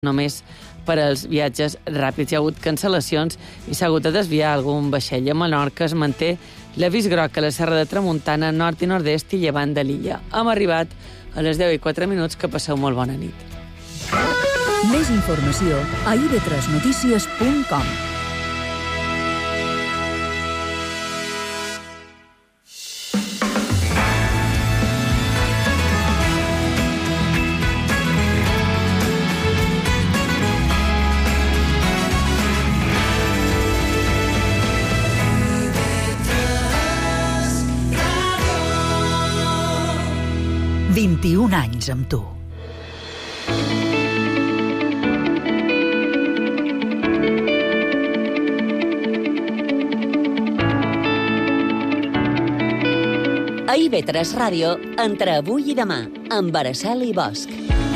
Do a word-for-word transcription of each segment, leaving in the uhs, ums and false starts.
només per als viatges ràpids. Hi ha hagut cancel·lacions i s'ha hagut de desviar algun vaixell. A Menorca es manté l'avís groc a la Serra de Tramuntana, nord i nord-est i llevant de l'illa. Hem arribat a les deu i quatre minuts, que passeu molt bona nit. Més informació a i ve tres notícies punt com. vint-i-un anys amb tu. A i ve tres Ràdio, entre avui i demà, amb Araceli Bosch.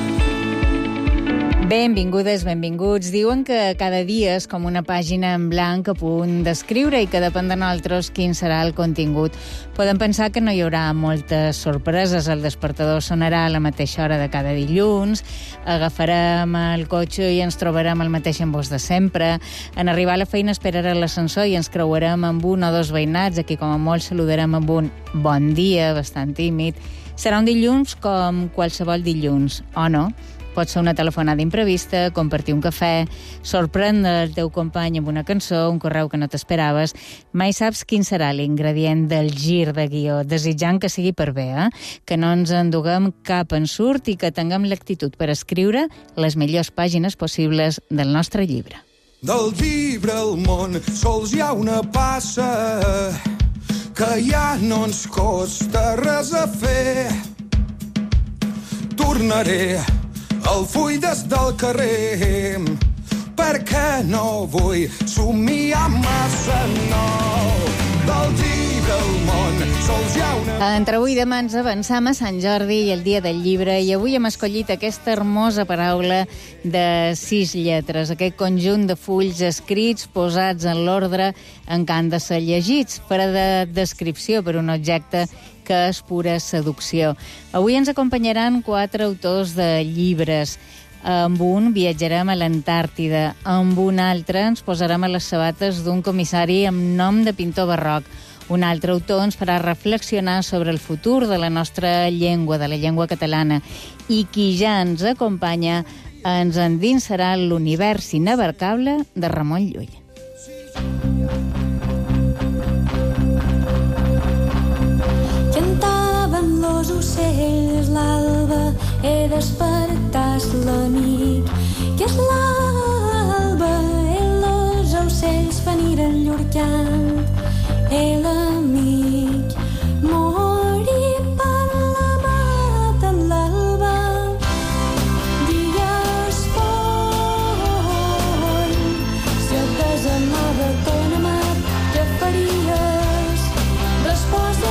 Benvingudes, benvinguts. Diuen que cada dia és com una pàgina en blanc a punt d'escriure i que depèn de nosaltres quin serà el contingut. Podem pensar que no hi haurà moltes sorpreses. El despertador sonarà a la mateixa hora de cada dilluns, agafarem el cotxe i ens trobarem el mateix embòs de sempre, en arribar a la feina esperarem l'ascensor i ens creuarem amb un o dos veïnats, a qui com a molt saludarem amb un bon dia, bastant tímid. Serà un dilluns com qualsevol dilluns, o no? Pot ser una telefonada imprevista, compartir un cafè, sorprendre el teu company amb una cançó, un correu que no t'esperaves. Mai saps quin serà l'ingredient del gir de guió, desitjant que sigui per bé, eh? Que no ens enduguem cap ensurt i que tinguem l'actitud per escriure les millors pàgines possibles del nostre llibre. Del llibre al món sols hi ha una passa que ja no ens costa res a fer. Tornaré el full des del carrer, perquè no vull somiar massa nou. Del llibre al món sols hi ha una... Entre avui i demà ens avançam a Sant Jordi i el dia del llibre, i avui hem escollit aquesta hermosa paraula de sis lletres, aquest conjunt de fulls escrits posats en l'ordre en què han de ser llegits, per a de descripció per un objecte que és pura seducció. Avui ens acompanyaran quatre autors de llibres. Amb un viatjarem a l'Antàrtida, amb un altre ens posarem a les sabates d'un comissari amb nom de pintor barroc. Un altre autor ens farà reflexionar sobre el futur de la nostra llengua, de la llengua catalana. I qui ja ens acompanya ens endinsarà l'univers inabarcable de Ramon Llull. Cantaven los ocells l'alba, he despertat l'amic. Que és l'alba, i los ocells veniren llur cant. E l'amic morí per la mata en l'alba. Digues fort, si et desamava ton amat, què faries? Resposta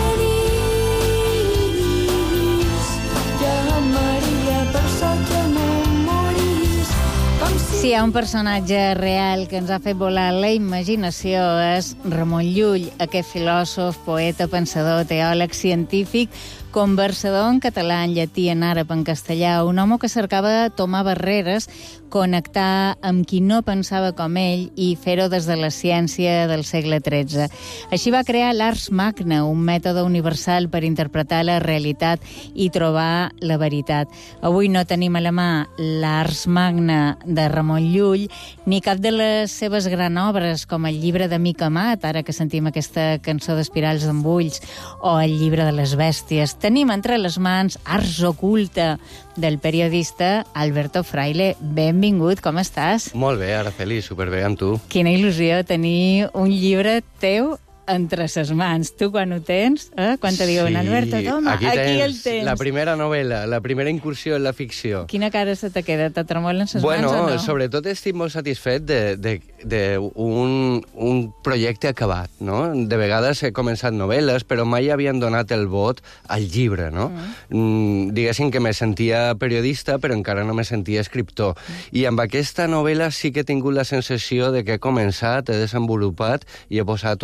dis, que amaria per sol que no moris. Si hi ha un personatge real que ens ha fet volar la imaginació és Ramon Llull, aquest filòsof, poeta, pensador, teòleg, científic, conversador en català, en llatí, en àrab, en castellà, un home que cercava tomar barreres, connectar amb qui no pensava com ell i fer-ho des de la ciència del segle tretze. Així va crear l'Ars Magna, un mètode universal per interpretar la realitat i trobar la veritat. Avui no tenim a la mà l'Ars Magna de Ramon Llull, ni cap de les seves grans obres, com el llibre de Mica Amat, ara que sentim aquesta cançó d'Espirals d'Embulls, o el llibre de les bèsties. Tenim entre les mans Ars Oculta, del periodista Alberto Fraile. Benvingut, com estàs? Molt bé, Araceli, superbé amb tu. Quina il·lusió tenir un llibre teu entre ses mans. Tu, quan ho tens, eh? Quan te diuen, sí, Alberto, toma, aquí, aquí el tens. La primera novel·la, la primera incursió en la ficció. Quina cara se te queda? Te tremolen ses bueno, mans o no? Bueno, sobretot estic molt satisfet d'un de, de, de un, un projecte acabat, no? De vegades he començat novel·les, però mai havien donat el vot al llibre, no? Mm. Mm, diguéssim que me sentia periodista, però encara no me sentia escriptor. Mm. I amb aquesta novel·la sí que he tingut la sensació de que he començat, he desenvolupat i he posat un punt i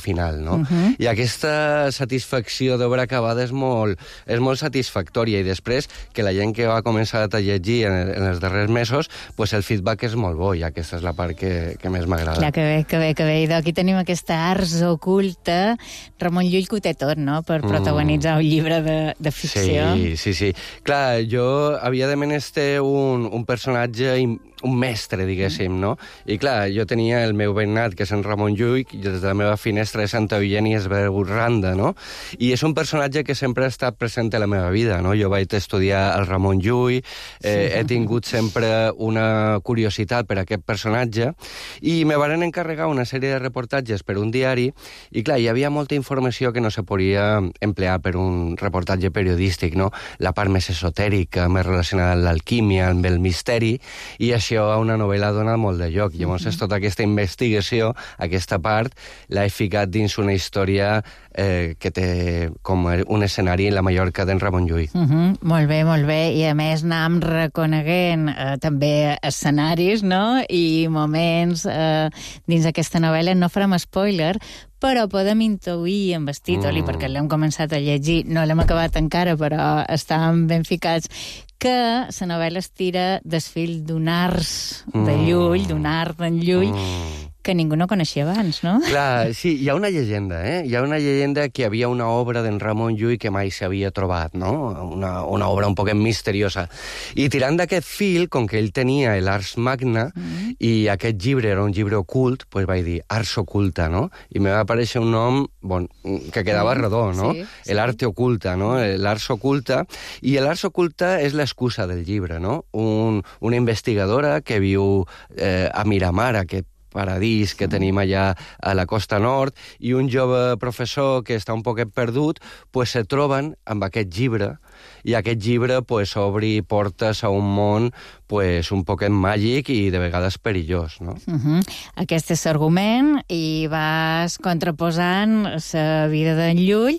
final, no? Uh-huh. I aquesta satisfacció d'obra acabada és molt, és molt satisfactòria, i després que la gent que ha començat a llegir en, en els darrers mesos, pues el feedback és molt bo, i aquesta és la part que, que més m'agrada. Clar, que bé, que bé, que bé. I aquí tenim aquesta arts oculta. Ramon Llull que ho té tot, no?, per protagonitzar un llibre de, de ficció. Sí, sí, sí. Clar, jo havia de menester un, un personatge, un mestre, diguéssim, no? I clar, jo tenia el meu veïnat, que és en Ramon Llull, i des de la meva finestra de Santa Eugènia es veu Randa, no? I és un personatge que sempre ha estat present a la meva vida, no? Jo vaig estudiar el Ramon Llull, eh, sí. he tingut sempre una curiositat per aquest personatge, i me van encarregar una sèrie de reportatges per un diari, i clar, hi havia molta informació que no se podia emplear per un reportatge periodístic, no? La part més esotèrica, més relacionada amb l'alquímia, amb el misteri, i això a una novel·la dona molt de lloc. Llavors, mm-hmm. tota aquesta investigació, aquesta part, l'he ficat dins una història eh, que té com un escenari en la Mallorca d'en Ramon Llull. Mm-hmm. Molt bé, molt bé. I a més anàvem reconeguent eh, també escenaris, no?, i moments eh, dins aquesta novel·la. No farem spoiler, però podem intuir en Vestítoli, mm. perquè l'hem començat a llegir, no l'hem acabat encara, però estàvem ben ficats, que la novel·la es tira del fil d'un ars de Llull, d'un art d'en Llull, mm. que ningú no coneixia abans, no? Clar, sí, hi ha una llegenda, eh? Hi ha una llegenda que hi havia una obra d'en Ramon Llull que mai s'havia trobat, no? Una, una obra un poquet misteriosa. I tirant d'aquest fil, com que ell tenia l'Ars Magna, mm. i aquest llibre era un llibre ocult, doncs vaig dir Ars Oculta, no? I me va aparèixer un nom, bon, que quedava mm. redó, no? Sí, sí. L'Arte Oculta, no? L'Ars Oculta. I l'Ars Oculta és l'excusa del llibre, no? Un, una investigadora que viu eh, a Miramar, aquest paradís que tenim allà a la costa nord, i un jove professor que està un poquet perdut, pues se troben amb aquest llibre, i aquest llibre pues, obri portes a un món pues, un poquet màgic i de vegades perillós, no? Uh-huh. Aquest és l'argument, i vas contraposant la vida d'en Llull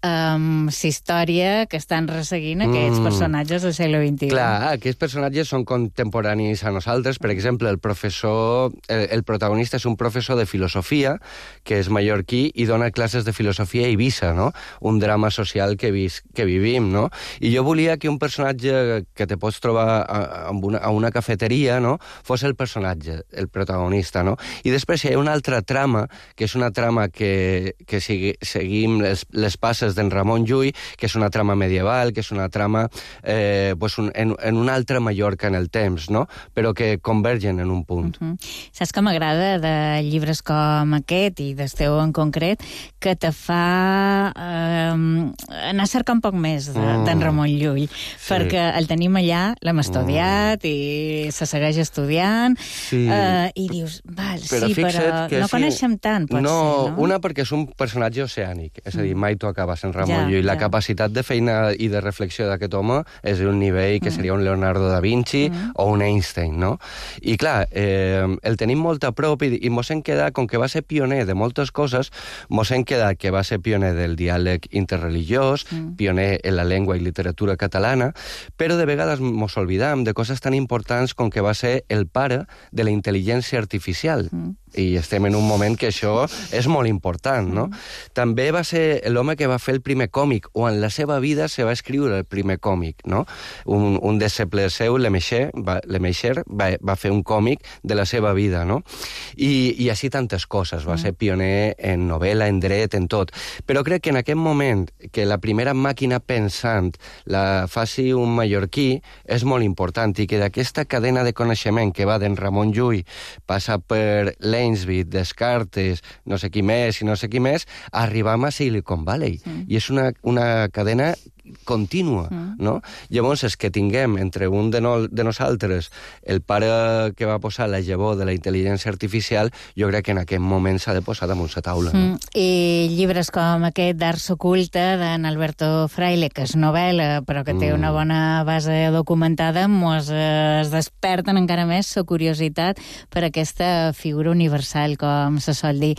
amb la història que estan resseguint aquests mm. personatges del segle vint-i-u. Clar, aquests personatges són contemporanis a nosaltres. Per exemple, el professor, el, el protagonista és un professor de filosofia, que és mallorquí, i dona classes de filosofia a Eivissa, no? Un drama social que, vis, que vivim, no? I jo volia que un personatge que te pots trobar a, a, una, a una cafeteria, no?, fos el personatge, el protagonista, no? I després hi ha una altra trama, que és una trama que, que sigui, seguim les, les passes d'en Ramon Llull, que és una trama medieval, que és una trama eh, pues un, en, en una altra Mallorca en el temps, no?, però que convergen en un punt. Uh-huh. Saps que m'agrada de llibres com aquest, i del teu en concret, que te fa eh, anar a cercar un poc més de, mm. d'en Ramon Llull, sí. perquè el tenim allà, l'hem estudiat, mm. i se segueix estudiant, sí. eh, i dius, val, però sí, però no sí. coneixem tant, pot no, ser, no? Una, perquè és un personatge oceànic, és a dir, mai tu acabes en Ramon ja, Llull. La ja. capacitat de feina i de reflexió d'aquest home és un nivell que seria un Leonardo da Vinci mm. o un Einstein, no? I clar, eh, el tenim molt a prop, i, i mos hem quedat, com que va ser pioner de moltes coses, mos hem quedat que va ser pioner del diàleg interreligiós, mm. pioner en la llengua i literatura catalana, però de vegades mos oblidam de coses tan importants com que va ser el pare de la intel·ligència artificial. Mm. I estem en un moment que això és molt important, no? Mm. També va ser l'home que va fer el primer còmic, o en la seva vida se va escriure el primer còmic, no? Un, un deixeble seu, Lemaitre, va, Lemaitre va, va fer un còmic de la seva vida, no? I, i així tantes coses. Va mm. ser pioner en novel·la, en dret, en tot. Però crec que en aquest moment que la primera màquina pensant la faci un mallorquí és molt important, i que d'aquesta cadena de coneixement que va d'en Ramon Llull, passa per Ainsby, Descartes, no sé qui més i no sé qui més, arribam a Silicon Valley. Mm. I és una, una cadena contínua, mm. no? Llavors, és que tinguem entre un de, no, de nosaltres el pare que va posar la llavor de la intel·ligència artificial, jo crec que en aquest moment s'ha de posar damunt la taula. No? Mm. I llibres com aquest d'Ars Oculta, d'en Alberto Fraile, que és novel·la, però que té mm. una bona base documentada, mos es desperten encara més la curiositat per aquesta figura universal, com se sol dir.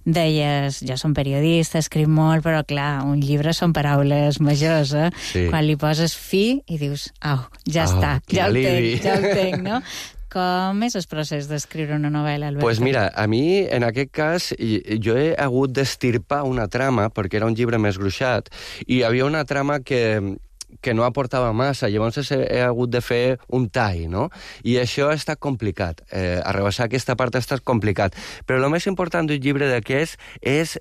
Deies, jo som periodista, escric molt, però clar, un llibre són paraules majors, eh? Sí. Quan li poses fi i dius, au, ja oh, està, ja ho tenc, ja ho tenc, no? Com és el procés d'escriure una novel·la, Albert? Pues mira, a mi, en aquest cas, jo he hagut d'estirpar una trama, perquè era un llibre més gruixat, i hi havia una trama que, que no aportava massa, llavors he, he hagut de fer un tall, no? I això ha estat complicat. Eh, arrebassar aquesta part ha estat complicat. Però el més important d'un llibre d'aquest és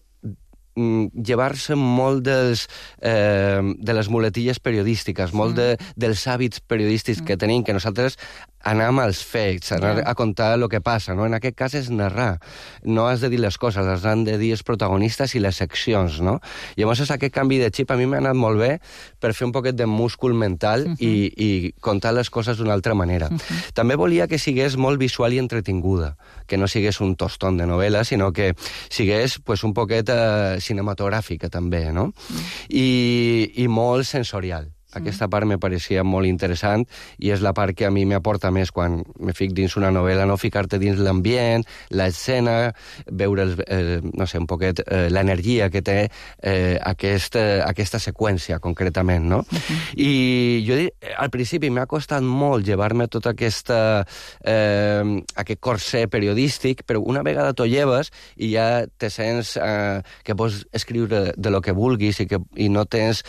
llevar-se molt dels, eh, de les muletilles periodístiques, molt de, dels hàbits periodístics que tenim, que nosaltres anem als fets, anar yeah. a contar el que passa, no? En aquest cas és narrar. No has de dir les coses, has de dir els protagonistes i les seccions, no? Llavors, aquest canvi de xip a mi m'ha anat molt bé per fer un poquet de múscul mental uh -huh. i, i contar les coses d'una altra manera. Uh -huh. També volia que sigués molt visual i entretinguda, que no sigués un tostón de novel·la, sinó que sigués pues, un poquet eh, cinematogràfica, també, no? Uh -huh. I, i molt sensorial. Aquesta part me pareixia molt interessant i és la part que a mi m'aporta més quan me fic dins una novel·la, no ficar-te dins l'ambient, l'escena, veure, el, eh, no sé, un poquet eh, l'energia que té eh, aquesta, aquesta seqüència, concretament, no? Uh-huh. I jo, al principi, m'ha costat molt llevar-me tot aquesta, eh, aquest corset periodístic, però una vegada t'ho lleves i ja te sents eh, que pots escriure de lo que vulguis i, que, i no tens...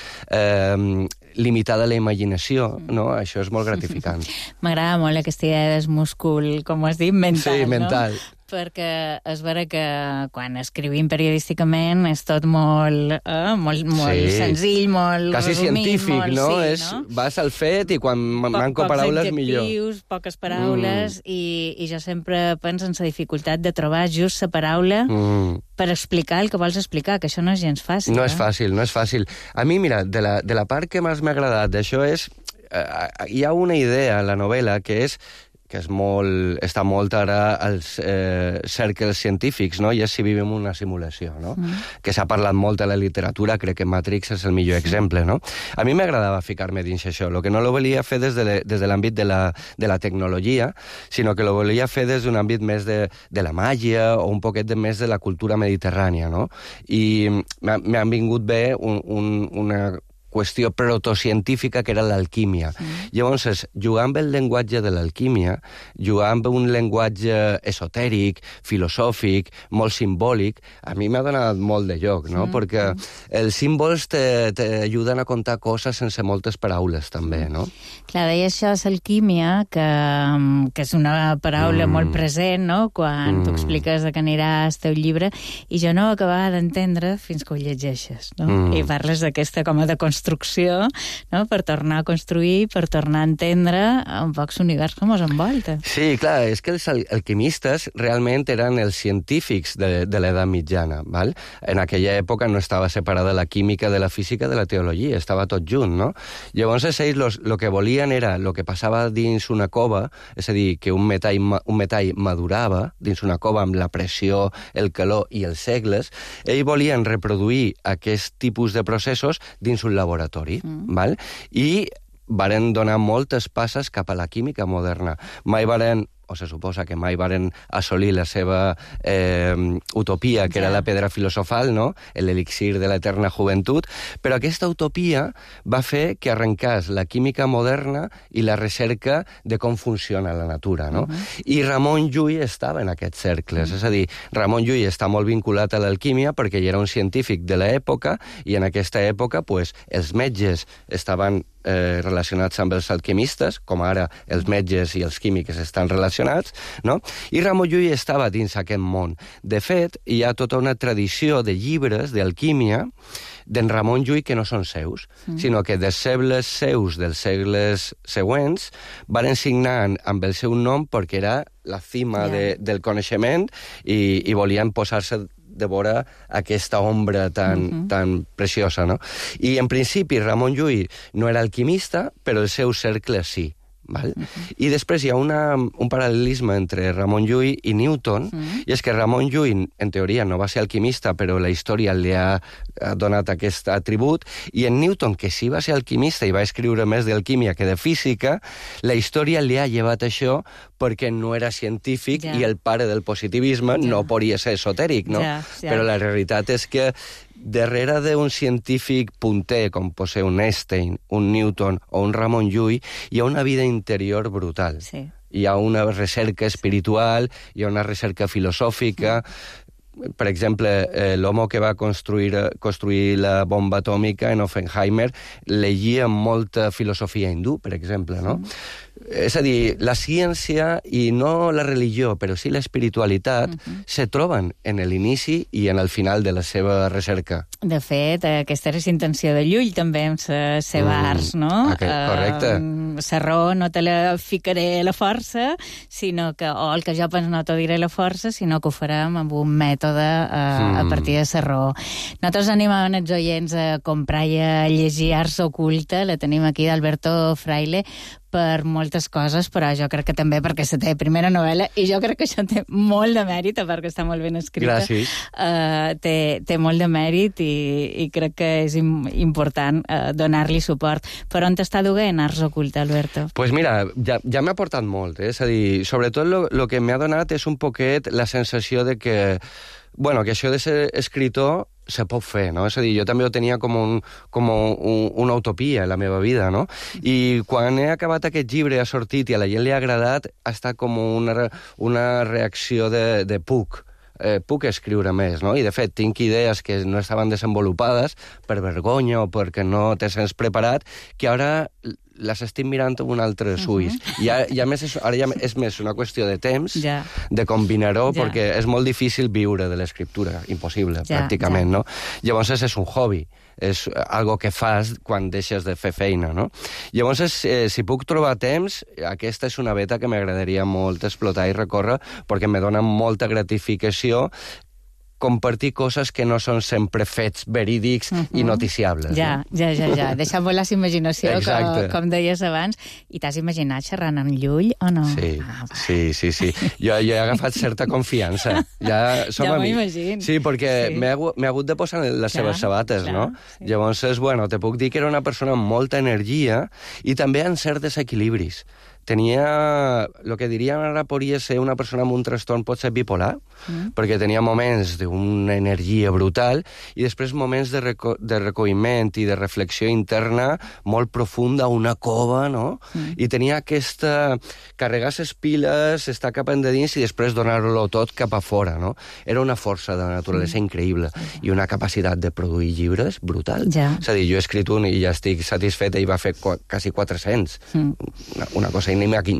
Eh, limitada la imaginació, no? Això és molt gratificant. M'agrada molt aquesta idea del múscul, com has dit, mental, sí, mental. No? Perquè és vera que quan escrivim periodísticament és tot molt, eh, molt, molt sí. senzill, molt quasi resumit, científic, molt, no? Sí, és, no? Vas al fet i quan manco paraules, millor. Pocs adjectius, poques paraules, mm. i, i jo sempre penso en la dificultat de trobar just la paraula mm. per explicar el que vols explicar, que això no és gens fàcil. No eh? és fàcil, no és fàcil. A mi, mira, de la, de la part que més m'ha agradat d'això és... Eh, hi ha una idea a la novel·la que és que és molt, està molt ara als eh, cercles científics, no? I és si vivim una simulació, no? Mm. Que s'ha parlat molt a la literatura, crec que Matrix és el millor exemple, no? A mi m'agradava ficar-me dins això, el que no lo volia fer des de, des de l'àmbit de la, de la tecnologia, sinó que lo volia fer des d'un àmbit més de, de la màgia o un poquet de més de la cultura mediterrània, no? I m'han vingut bé un, un, una qüestió protocientífica que era l'alquímia. Mm. Llavors, jugar amb el llenguatge de l'alquímia, jugar amb un llenguatge esotèric, filosòfic, molt simbòlic, a mi m'ha donat molt de lloc, no? Mm. Perquè els símbols t'ajuden a contar coses sense moltes paraules, també, no? Clar, deia això és alquímia, que, que és una paraula mm. molt present, no?, quan mm. tu expliques de què anirà el teu llibre, i jo no ho acabava d'entendre fins que ho llegeixes, no? Mm. I parles d'aquesta com a de construcció, no?, per tornar a construir, per tornar a entendre un poc l'univers que mos envolta. Sí, clar, és que els alquimistes realment eren els científics de, de l'edat mitjana, val? En aquella època no estava separada la química de la física de la teologia, estava tot junt, no? Llavors, ells el que volien era el que passava dins una cova, és a dir, que un metall, un metall madurava dins una cova amb la pressió, el calor i els segles, ells volien reproduir aquest tipus de processos dins un laboratori, mm. val? I varen donar moltes passes cap a la química moderna. Mai varen, o se suposa que mai varen assolir la seva eh, utopia, que ja. era la pedra filosofal, no?, l'elixir de l'eterna joventut, però aquesta utopia va fer que arrencàs la química moderna i la recerca de com funciona la natura, no? Uh-huh. I Ramon Llull estava en aquests cercles, uh-huh. és a dir, Ramon Llull està molt vinculat a l'alquímia perquè ell era un científic de l'època i en aquesta època pues, els metges estaven eh, relacionats amb els alquimistes, com ara els metges i els químics estan relacionats, no? I Ramon Llull estava dins aquest món. De fet, hi ha tota una tradició de llibres d'alquímia d'en Ramon Llull que no són seus, mm. sinó que dels segles seus dels segles següents van signar amb el seu nom perquè era la cima yeah. de, del coneixement i, i volien posar-se de vora aquesta ombra tan, uh-huh. tan preciosa, no? I, en principi, Ramon Llull no era alquimista, però el seu cercle sí. Val? Uh-huh. I després hi ha una, un paral·lelisme entre Ramon Llull i Newton, uh-huh. i és que Ramon Llull, en teoria, no va ser alquimista, però la història li ha, ha donat aquest atribut, i en Newton, que sí va ser alquimista i va escriure més d'alquímia que de física, la història li ha llevat això perquè no era científic ja. i el pare del positivisme ja. no podia ser esotèric, no? Ja, ja. Però la realitat és que darrere d'un científic punter, com pot ser un Einstein, un Newton o un Ramon Llull, hi ha una vida interior brutal. Sí. Hi ha una recerca espiritual, hi ha una recerca filosòfica. Per exemple, eh, l'home que va construir, construir la bomba atòmica en Oppenheimer llegia molta filosofia hindú, per exemple, no? Mm. És a dir, la ciència i no la religió, però sí l'espiritualitat, mm-hmm. se troben en l'inici i en el final de la seva recerca. De fet, aquesta és la intenció de Llull, també, amb la seva mm, arts, no? Okay, correcte. Uh, la raó no te la ficaré a la força, sinó que, o el que jo penso no t'ho diré a la força, sinó que ho farem amb un mètode uh, mm. a partir de la raó. Nosaltres animàvem els oients a comprar i a llegir Ars Oculta, la tenim aquí d'Alberto Fraile, per moltes coses, però jo crec que també perquè és la teva primera novel·la, i jo crec que això té molt de mèrit, perquè està molt ben escrita. Gràcies. Uh, té, té molt de mèrit i, i crec que és im, important uh, donar-li suport. Per on t'està duent Ars Oculta, Alberto? Pues mira, ja, ja m'ha aportat molt, eh? És a dir, sobretot lo, lo que m'ha donat és un poquet la sensació de que, bueno, que això de ser escritor se pot fer, no? És a dir, jo també ho tenia com, un, com un, una utopia en la meva vida, no? I quan he acabat aquest llibre, ha sortit i a la gent li ha agradat, ha estat com una, una reacció de, de puc. Eh, puc escriure més, no? I de fet tinc idees que no estaven desenvolupades per vergonya o perquè no te sents preparat, que ara les estic mirant amb un altre ulls. Uh-huh. Ja, ja més és, ara ja és més una qüestió de temps, ja. de combinar-ho, ja. perquè és molt difícil viure de l'escriptura, impossible, ja, pràcticament, ja. no? Llavors és un hobby, és algo que fas quan deixes de fer feina, no? Llavors, eh, si puc trobar temps, aquesta és una veta que m'agradaria molt explotar i recórrer, perquè me dona molta gratificació compartir coses que no són sempre fets verídics uh-huh. i noticiables. Ja, no? ja, ja, ja. Deixar volar la imaginació, com, com deies abans. I t'has imaginat xerrant amb Llull o no? Sí, ah, sí, sí, sí. Jo, jo he agafat certa confiança. Ja, som ja amics. m'imagino. Sí, perquè sí. m'he hagut de posar les clar, seves sabates, clar, no? Sí. Llavors, bueno, te puc dir que era una persona amb molta energia i també amb certs desequilibris. Tenia, el que diríem ara podria ser una persona amb un trastorn pot ser bipolar, mm. perquè tenia moments d'una energia brutal i després moments de, reco de recolliment i de reflexió interna molt profunda, una cova, no? Mm. I tenia aquesta... carregar les piles, estar cap endins i després donar-lo tot cap a fora, no? Era una força de la naturalesa mm. increïble i una capacitat de produir llibres brutal. Ja. És a dir, jo he escrit un i ja estic satisfeta i va fer quasi quatre-cents. Mm. Una, una cosa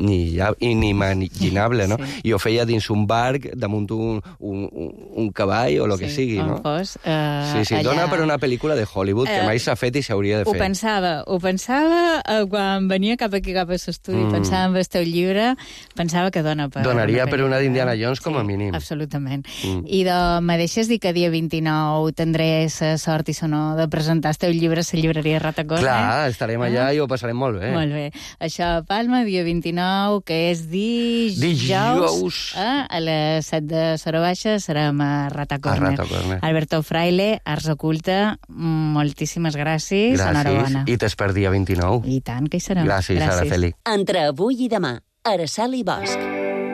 inimaginable, no? Sí. I ho feia dins un barc, damunt un, un, un cavall o el sí, que sigui, no? Fos, uh, sí, sí, allà... dona per una pel·lícula de Hollywood uh, que mai s'ha fet i s'hauria de fer. Ho pensava, ho pensava uh, quan venia cap aquí, cap a l'estudi, mm. pensava en el teu llibre, pensava que dona per... Donaria per una d'Indiana Jones com a sí, mínim. Absolutament. Mm. I de, me deixes dir que dia vint-i-nou tindré la sort i sonor de presentar el teu llibre a la llibreria Ratacorn. Clar, estarem allà uh, i ho passarem molt bé. Molt bé. Això a Palma, dia vint-i-nou, que és dijous, dijous. Eh? A les set de Sora Baixa serem a Ratacorner. Alberto Fraile, Ars Oculta, moltíssimes gràcies. Gràcies, enhorabona. I t'esper dia vint-i-nou. I tant, que hi serem. Gràcies, gràcies. Araceli. Entre avui i demà, Araceli Bosch.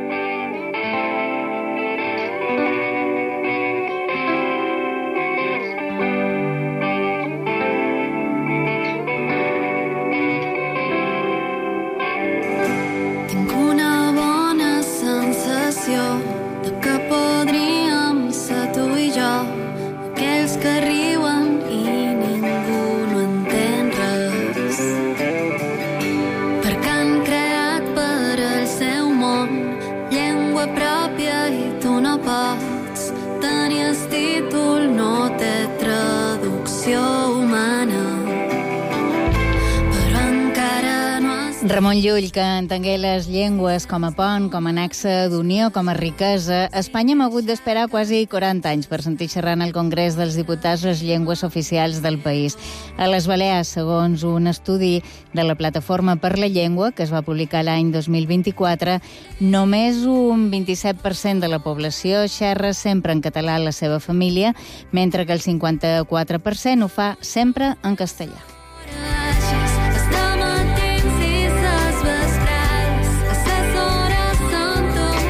De que podríem ser tu i jo, aquells que riuen i ningú no entén res, perquè han creat per al seu món llengua pròpia i tu no pots tenir el títol, no té traducció humana. Ramon Llull, que entengué les llengües com a pont, com a nexe d'unió, com a riquesa. Espanya hem hagut d'esperar quasi quaranta anys per sentir xerrant al Congrés dels Diputats les llengües oficials del país. A les Balears, segons un estudi de la Plataforma per la Llengua, que es va publicar l'any dos mil vint-i-quatre, només un vint-i-set per cent de la població xerra sempre en català a la seva família, mentre que el cinquanta-quatre per cent ho fa sempre en castellà.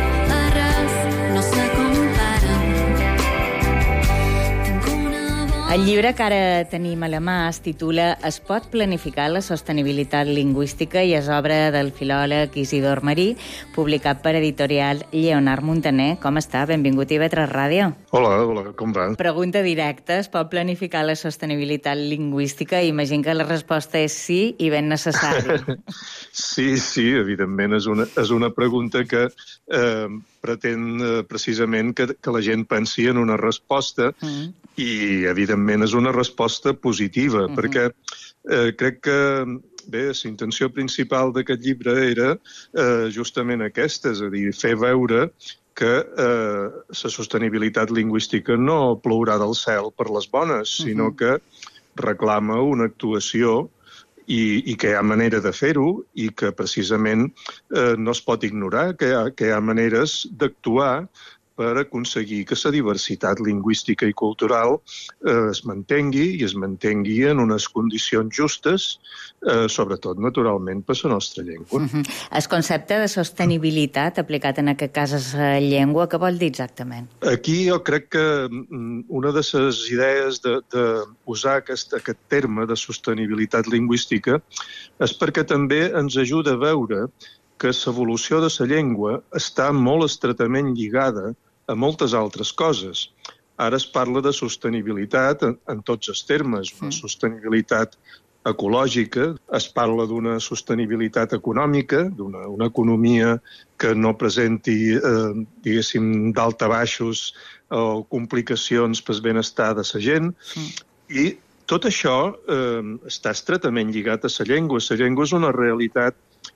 A El llibre que ara tenim a la mà es titula Es pot planificar la sostenibilitat lingüística i és obra del filòleg Isidor Marí, publicat per editorial Lleonard Montaner. Com està? Benvingut a I V tres Ràdio. Hola, hola, com va? Pregunta directa, es pot planificar la sostenibilitat lingüística? Imagino que la resposta és sí i ben necessari. Sí, sí, evidentment és una, és una pregunta que eh, pretén eh, precisament que, que la gent pensi en una resposta mm. i, evidentment, és una resposta positiva, mm-hmm. perquè eh, crec que bé, la intenció principal d'aquest llibre era eh, justament aquesta, és a dir, fer veure que eh, la sostenibilitat lingüística no plourà del cel per les bones, mm-hmm. sinó que reclama una actuació i, i que hi ha manera de fer-ho i que precisament eh, no es pot ignorar, que hi ha, que hi ha maneres d'actuar per aconseguir que la diversitat lingüística i cultural eh, es mantengui i es mantengui en unes condicions justes, eh, sobretot, naturalment, per la nostra llengua. Uh-huh. El concepte de sostenibilitat aplicat en aquest cas a la llengua, què vol dir exactament? Aquí jo crec que una de les idees d'usar aquest, aquest terme de sostenibilitat lingüística és perquè també ens ajuda a veure que l'evolució de la llengua està molt estretament lligada a moltes altres coses. Ara es parla de sostenibilitat en, en tots els termes, una sostenibilitat ecològica, es parla d'una sostenibilitat econòmica, d'una una economia que no presenti, eh, diguéssim, daltabaixos o complicacions pel benestar de la gent, mm. i tot això eh, està estretament lligat a la llengua. La llengua és una realitat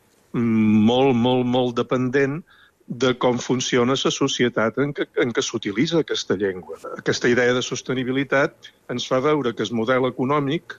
molt, molt, molt dependent de com funciona la societat en què, en què s'utilitza aquesta llengua. Aquesta idea de sostenibilitat ens fa veure que el model econòmic,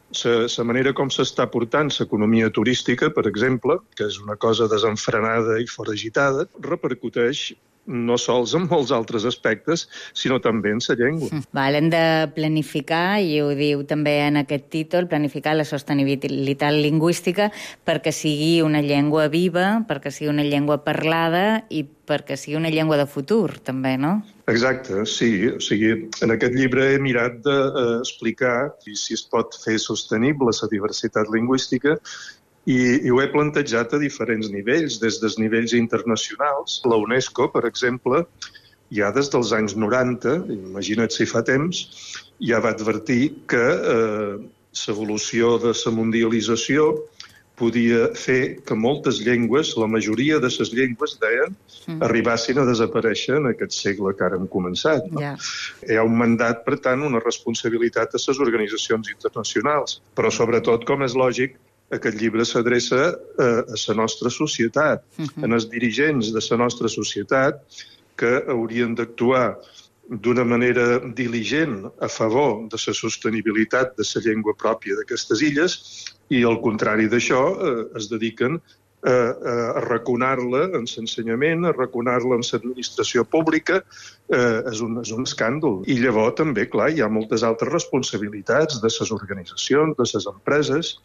la manera com s'està portant l'economia turística, per exemple, que és una cosa desenfrenada i foragitada, repercuteix no sols en molts altres aspectes, sinó també en la llengua. Val, hem de planificar, i ho diu també en aquest títol, planificar la sostenibilitat lingüística perquè sigui una llengua viva, perquè sigui una llengua parlada i perquè sigui una llengua de futur, també, no? Exacte, sí. O sigui, en aquest llibre he mirat d'explicar uh, si es pot fer sostenible la diversitat lingüística I, i ho he plantejat a diferents nivells, des dels nivells internacionals. La UNESCO, per exemple, ja des dels anys noranta, imagina't si fa temps, ja va advertir que eh, l'evolució de la mundialització podia fer que moltes llengües, la majoria de les llengües, deien, mm. arribassin a desaparèixer en aquest segle que ara hem començat. No? Yeah. Hi ha un mandat, per tant, una responsabilitat a les organitzacions internacionals, però sobretot, com és lògic, aquest llibre s'adreça a, a la nostra societat, uh-huh. en els dirigents de la nostra societat que haurien d'actuar d'una manera diligent a favor de la sostenibilitat de la llengua pròpia d'aquestes illes i, al contrari d'això, eh, es dediquen a, a raconar-la en l'ensenyament, a raconar-la en l'administració pública. Eh, és, un, és un escàndol. I llavors també, clar, hi ha moltes altres responsabilitats de les organitzacions, de les empreses.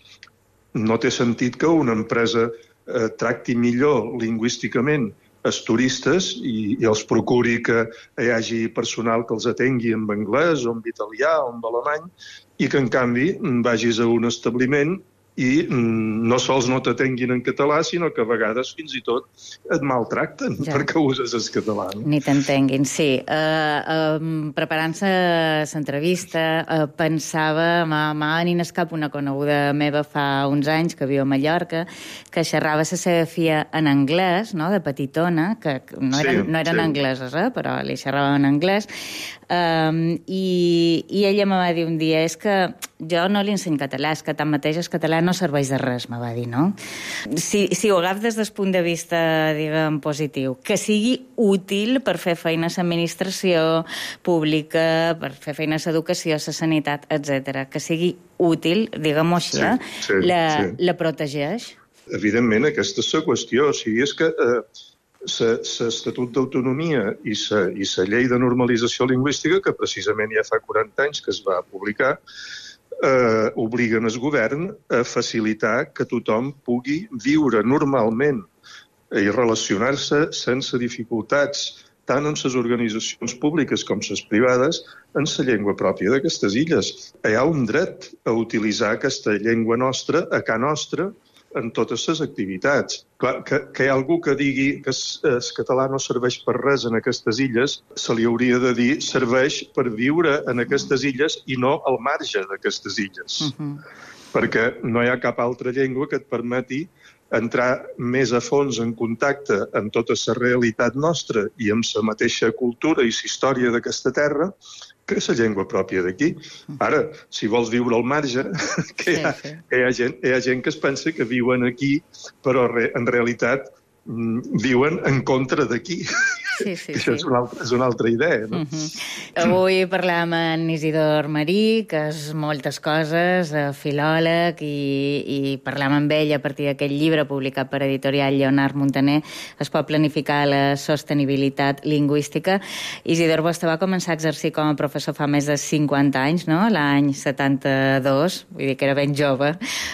No té sentit que una empresa eh, tracti millor lingüísticament els turistes i, i els procuri que hi hagi personal que els atengui en anglès o en italià o en alemany i que, en canvi, vagis a un establiment i no sols no t'atenguin en català, sinó que a vegades fins i tot et maltracten ja. perquè uses el català. No? Ni t'entenguin, sí. Uh, uh, Preparant-se l'entrevista, uh, pensava, m'ha venint al cap una coneguda meva fa uns anys que viu a Mallorca, que xerrava la seva filla en anglès, no?, de petitona, que no eren, sí, no eren sí. angleses, eh? Però li xerrava en anglès, um, i, i ella me va dir un dia, és que jo no li ensenyo català, és que tanmateix el català no serveix de res, me va dir, no? Si, si ho agafes des del punt de vista, diguem, positiu, que sigui útil per fer feina a l'administració pública, per fer feina a l'educació, a la sanitat, etcètera, que sigui útil, diguem-ho així, sí, sí, la, sí. la protegeix? Evidentment, aquesta és la qüestió. O sigui, és que eh, l'Estatut d'Autonomia i la Llei de Normalització Lingüística, que precisament ja fa quaranta anys que es va publicar, eh, obliguen el govern a facilitar que tothom pugui viure normalment i relacionar-se sense dificultats tant en les organitzacions públiques com les privades, en la llengua pròpia d'aquestes illes. Hi ha un dret a utilitzar aquesta llengua nostra, a ca nostra, en totes les activitats. Clar, que, que hi ha algú que digui que el català no serveix per res en aquestes illes, se li hauria de dir serveix per viure en aquestes illes i no al marge d'aquestes illes. Uh-huh. Perquè no hi ha cap altra llengua que et permeti entrar més a fons en contacte amb tota la realitat nostra i amb la mateixa cultura i la història d'aquesta terra que és la llengua pròpia d'aquí. Ara, si vols viure al marge, que hi ha, sí, sí. Hi ha, gent, hi ha gent que es pensa que viuen aquí, però re, en realitat mm, viuen en contra d'aquí. Sí, sí, que això sí. és, una altra, és una altra idea, no? Uh-huh. Avui parlem amb Isidor Marí, que és moltes coses, filòleg, i, i parlem amb ell a partir d'aquest llibre publicat per editorial Lleonard Montaner, Es pot planificar la sostenibilitat lingüística. Isidor, vostè va començar a exercir com a professor fa més de cinquanta anys, no? L'any setanta-dos, vull dir que era ben jove.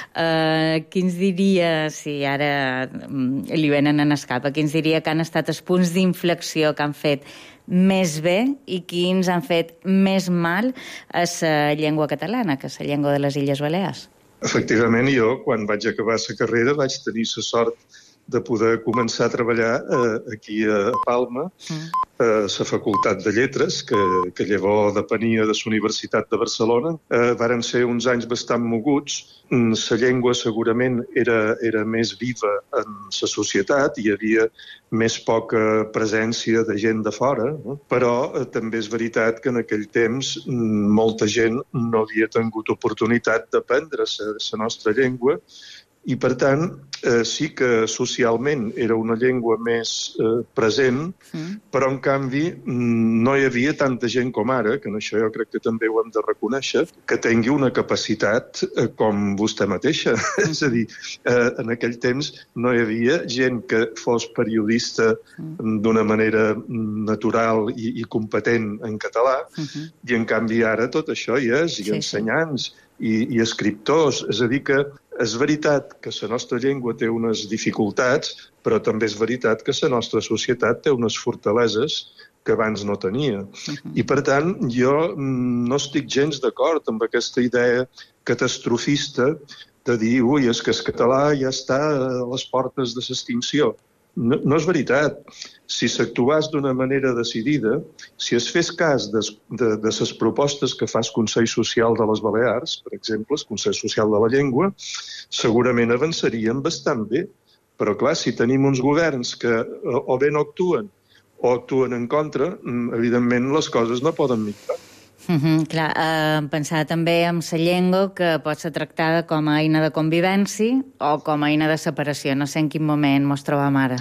Uh, qui ens diria, si ara um, li venen en escapa, qui ens diria que han estat els punts d'inflexió que han fet més bé i quins han fet més mal a la llengua catalana, que és la llengua de les Illes Balears? Efectivament, jo, quan vaig acabar la carrera, vaig tenir la sort de poder començar a treballar eh, aquí a Palma, mm. a la Facultat de Lletres, que, que llavors depenia de la Universitat de Barcelona. Eh, varen ser uns anys bastant moguts. La llengua segurament era, era més viva en la societat, hi havia més poca presència de gent de fora, no? Però eh, també és veritat que en aquell temps molta gent no havia tingut oportunitat d'aprendre la nostra llengua, i, per tant, eh, sí que socialment era una llengua més eh, present, mm. però, en canvi, no hi havia tanta gent com ara, que en això jo crec que també ho hem de reconèixer, que tingui una capacitat eh, com vostè mateixa. Mm. És a dir, eh, en aquell temps no hi havia gent que fos periodista mm. d'una manera natural i, i competent en català, mm-hmm. i, en canvi, ara tot això hi és, i sí, ensenyants, i, i escriptors. És a dir, que és veritat que la nostra llengua té unes dificultats, però també és veritat que la nostra societat té unes fortaleses que abans no tenia. Uh-huh. I, per tant, jo no estic gens d'acord amb aquesta idea catastrofista de dir, ui, és que el català ja està a les portes de l'extinció. No, no és veritat. Si s'actuàs d'una manera decidida, si es fes cas de, de, de les propostes que fa el Consell Social de les Balears, per exemple, el Consell Social de la Llengua, segurament avançaríem bastant bé. Però, clar, si tenim uns governs que o bé no actuen o actuen en contra, evidentment les coses no poden millorar. Uh-huh, clar, eh, pensar també en la llengua que pot ser tractada com a eina de convivència o com a eina de separació. No sé en quin moment mos trobam ara.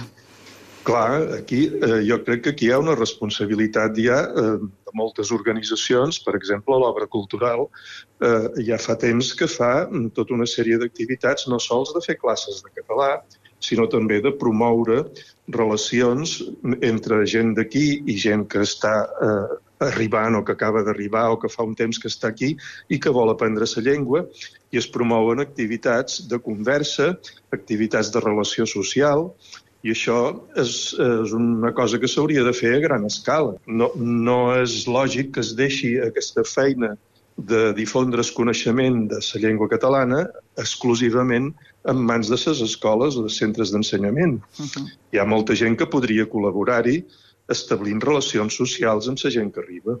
Clar, aquí, eh, jo crec que aquí hi ha una responsabilitat ja eh, de moltes organitzacions. Per exemple, l'Obra Cultural eh, ja fa temps que fa tota una sèrie d'activitats, no sols de fer classes de català, sinó també de promoure relacions entre gent d'aquí i gent que està eh, arribant o que acaba d'arribar o que fa un temps que està aquí i que vol aprendre la llengua, i es promouen activitats de conversa, activitats de relació social, i això és, és una cosa que s'hauria de fer a gran escala. No, no és lògic que es deixi aquesta feina de difondre el coneixement de la llengua catalana exclusivament en mans de les escoles o de centres d'ensenyament. Uh-huh. Hi ha molta gent que podria col·laborar-hi establint relacions socials amb la gent que arriba.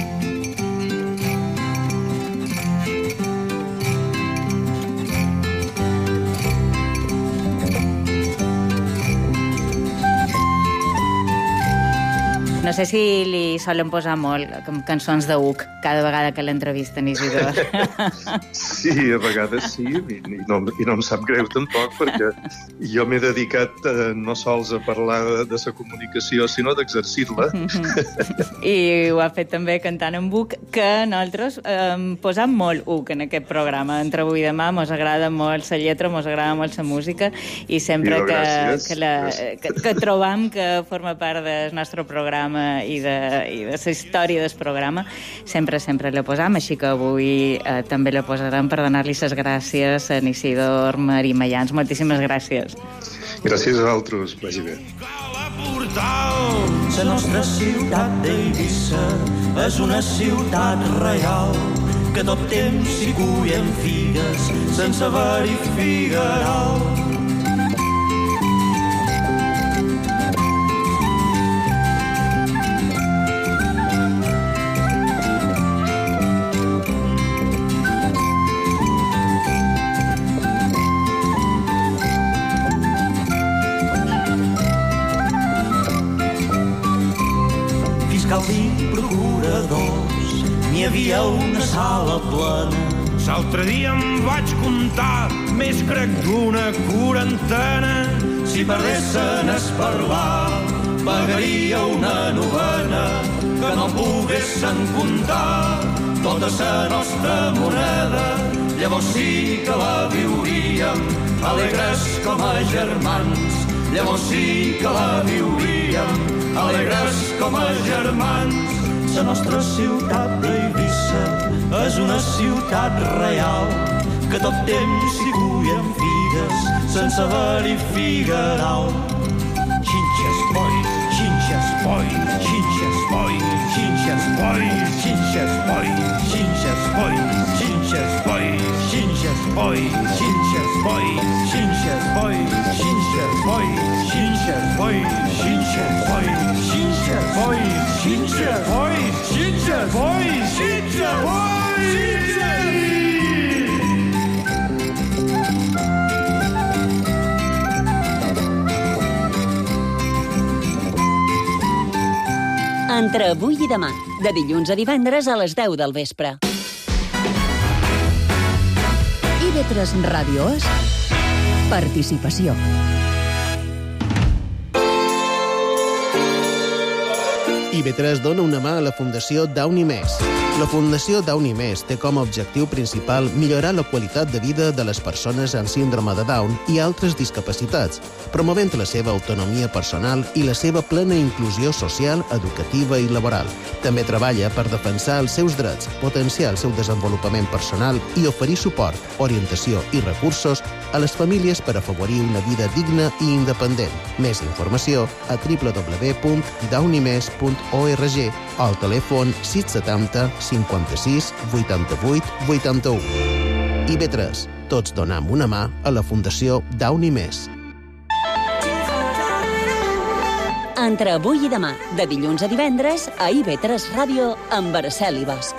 No sé si li solen posar molt cançons de Uc cada vegada que l'entrevisten, Isidor. Sí, a vegades sí, i no, i no em sap greu tampoc, perquè jo m'he dedicat eh, no sols a parlar de, de la comunicació, sinó d'exercir-la. I ho ha fet també cantant en Uc, que nosaltres eh, posam molt Uc en aquest programa. Entre avui i demà mos agrada molt la lletra, mos agrada molt la música, i sempre I que, que, la, que, que trobam que forma part del nostre programa i de, i de la història del programa, sempre, sempre la posam, així que avui eh, també la posarem per donar-li les gràcies a Isidor Marí Mayans. Moltíssimes gràcies. Gràcies a altres, vagi bé. Portal, La nostra ciutat d'Eivissa és una ciutat real que tot temps s'hi cullen figues sense haver-hi figueral. Fiscals i procuradors, n'hi havia una sala plena. L'altre dia em vaig comptar, més crec d'una quarantena. Si perdessin es parlar, pagaria una novena, que no poguessin comptar tota la nostra moneda. Llavors sí que la viuríem, alegres com a germans. Llavors sí que la viuríem, alegres com a germans. La nostra ciutat d'Eivissa és una ciutat real que tot temps s'hi cullen figues sense haver-hi figueral. Xinxes, boi, xinxes, boi, xinxes, boi, xinxes, boi, xinxes, boi, xinxes, boi, xinxes, boi, xinxes, boi, xinxes, boi, xinxes, boi, xinxes, boi, xinxes, boi, xinxes, boi, xinxes, boi, xinxes, boi, xinxes, boi, xinxes, boi, xinxes. Entre avui i demà, de dilluns a divendres a les deu del vespre. I ve tres Ràdio és participació. I ve tres dona una mà a la Fundació Downy Més. La Fundació Downy Més té com a objectiu principal millorar la qualitat de vida de les persones amb síndrome de Down i altres discapacitats, promovent la seva autonomia personal i la seva plena inclusió social, educativa i laboral. També treballa per defensar els seus drets, potenciar el seu desenvolupament personal i oferir suport, orientació i recursos a les famílies per afavorir una vida digna i independent. Més informació a w w w punt downy mes punt org o al telèfon sis setanta cinquanta-sis vuitanta-vuit vuitanta-u. I ve tres, tots donam una mà a la Fundació Downy Més. Entre avui i demà, de dilluns a divendres, a I ve tres Ràdio amb Araceli Bosch.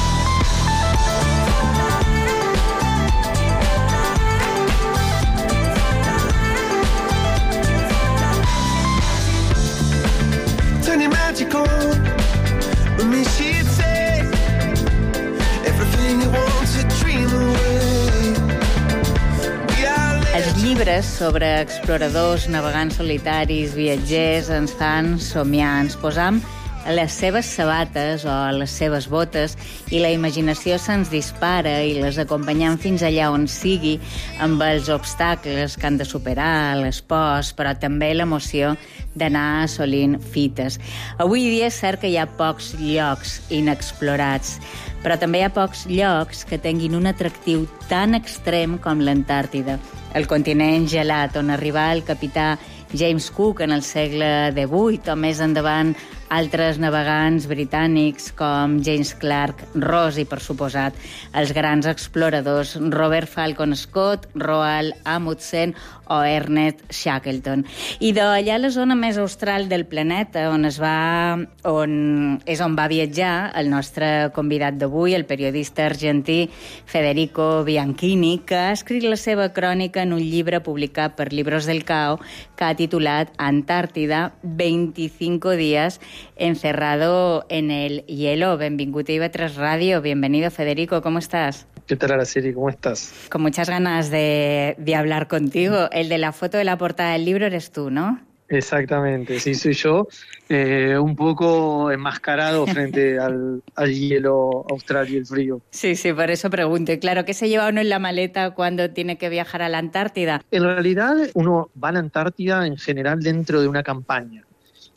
Els llibres sobre exploradors, navegants solitaris, viatgers, ens fan somiar. Ens posam a les seves sabates o a les seves botes i la imaginació se'ns dispara i les acompanyam fins allà on sigui amb els obstacles que han de superar, les pors, però també l'emoció d'anar assolint fites. Avui dia és cert que hi ha pocs llocs inexplorats, però també hi ha pocs llocs que tinguin un atractiu tan extrem com l'Antàrtida, el continent gelat on arribà el capità James Cook en el segle divuit, o més endavant altres navegants britànics com James Clerk Ross i, per suposat, els grans exploradors Robert Falcon Scott, Roald Amundsen o Ernest Shackleton. I d'allà a la zona més austral del planeta, on es va, on és on va viatjar el nostre convidat d'avui, el periodista argentí Federico Bianchini, que ha escrit la seva crònica en un llibre publicat per Libros del Cao que ha titulat Antàrtida, veinticinco días encerrado en el hielo. Benvingut a I ve tres Radio. Bienvenido, Federico. ¿Cómo estás? ¿Qué tal, Araceli? ¿Cómo estás? Con muchas ganas de, de hablar contigo. El de la foto de la portada del libro eres tú, ¿no? Exactamente, sí, soy yo, eh, un poco enmascarado frente al, al hielo austral y el frío. Sí, sí, por eso pregunto. Y claro, ¿qué se lleva uno en la maleta cuando tiene que viajar a la Antártida? En realidad, uno va a la Antártida en general dentro de una campaña.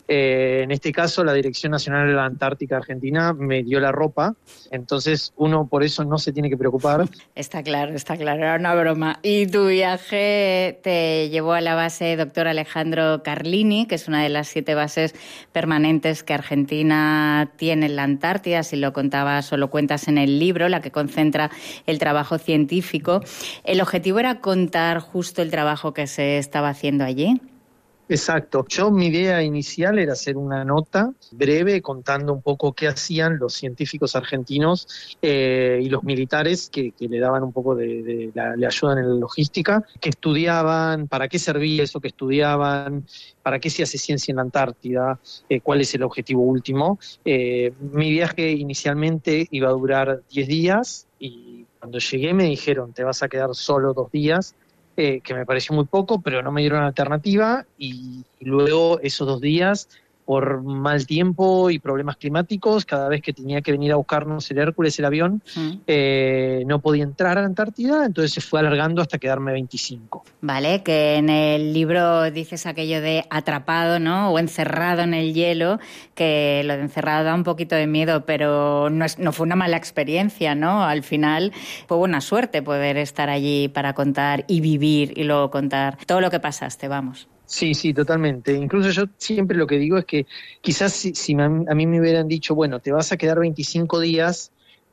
Eh, en este caso, la Dirección Nacional de la Antártica Argentina me dio la ropa, entonces uno por eso no se tiene que preocupar. Está claro, está claro, era una broma. Y tu viaje te llevó a la base Doctor Alejandro Carlini, que es una de las siete bases permanentes que Argentina tiene en la Antártida, si lo contabas o lo cuentas en el libro, la que concentra el trabajo científico. ¿El objetivo era contar justo el trabajo que se estaba haciendo allí? Exacto. Yo, mi idea inicial era hacer una nota breve contando un poco qué hacían los científicos argentinos eh, y los militares que, que le daban un poco de, de la, le ayudan en la logística, que estudiaban, para qué servía eso que estudiaban, para qué se hace ciencia en la Antártida, eh, cuál es el objetivo último. Eh, mi viaje inicialmente iba a durar diez días y cuando llegué me dijeron, te vas a quedar solo dos días. Eh, que me pareció muy poco, pero no me dieron alternativa y, y luego esos dos días, por mal tiempo y problemas climáticos, cada vez que tenía que venir a buscarnos el Hércules, el avión, mm. eh, no podía entrar a la Antártida, entonces se fue alargando hasta quedarme veinticinco. Vale, que en el libro dices aquello de atrapado, ¿no? O encerrado en el hielo, que lo de encerrado da un poquito de miedo, pero no, es, no fue una mala experiencia, ¿no? Al final fue buena suerte poder estar allí para contar y vivir y luego contar todo lo que pasaste, vamos. Sí, sí, totalmente. Incluso yo siempre lo que digo es que quizás si, si a mí me hubieran dicho, bueno, te vas a quedar veinticinco días,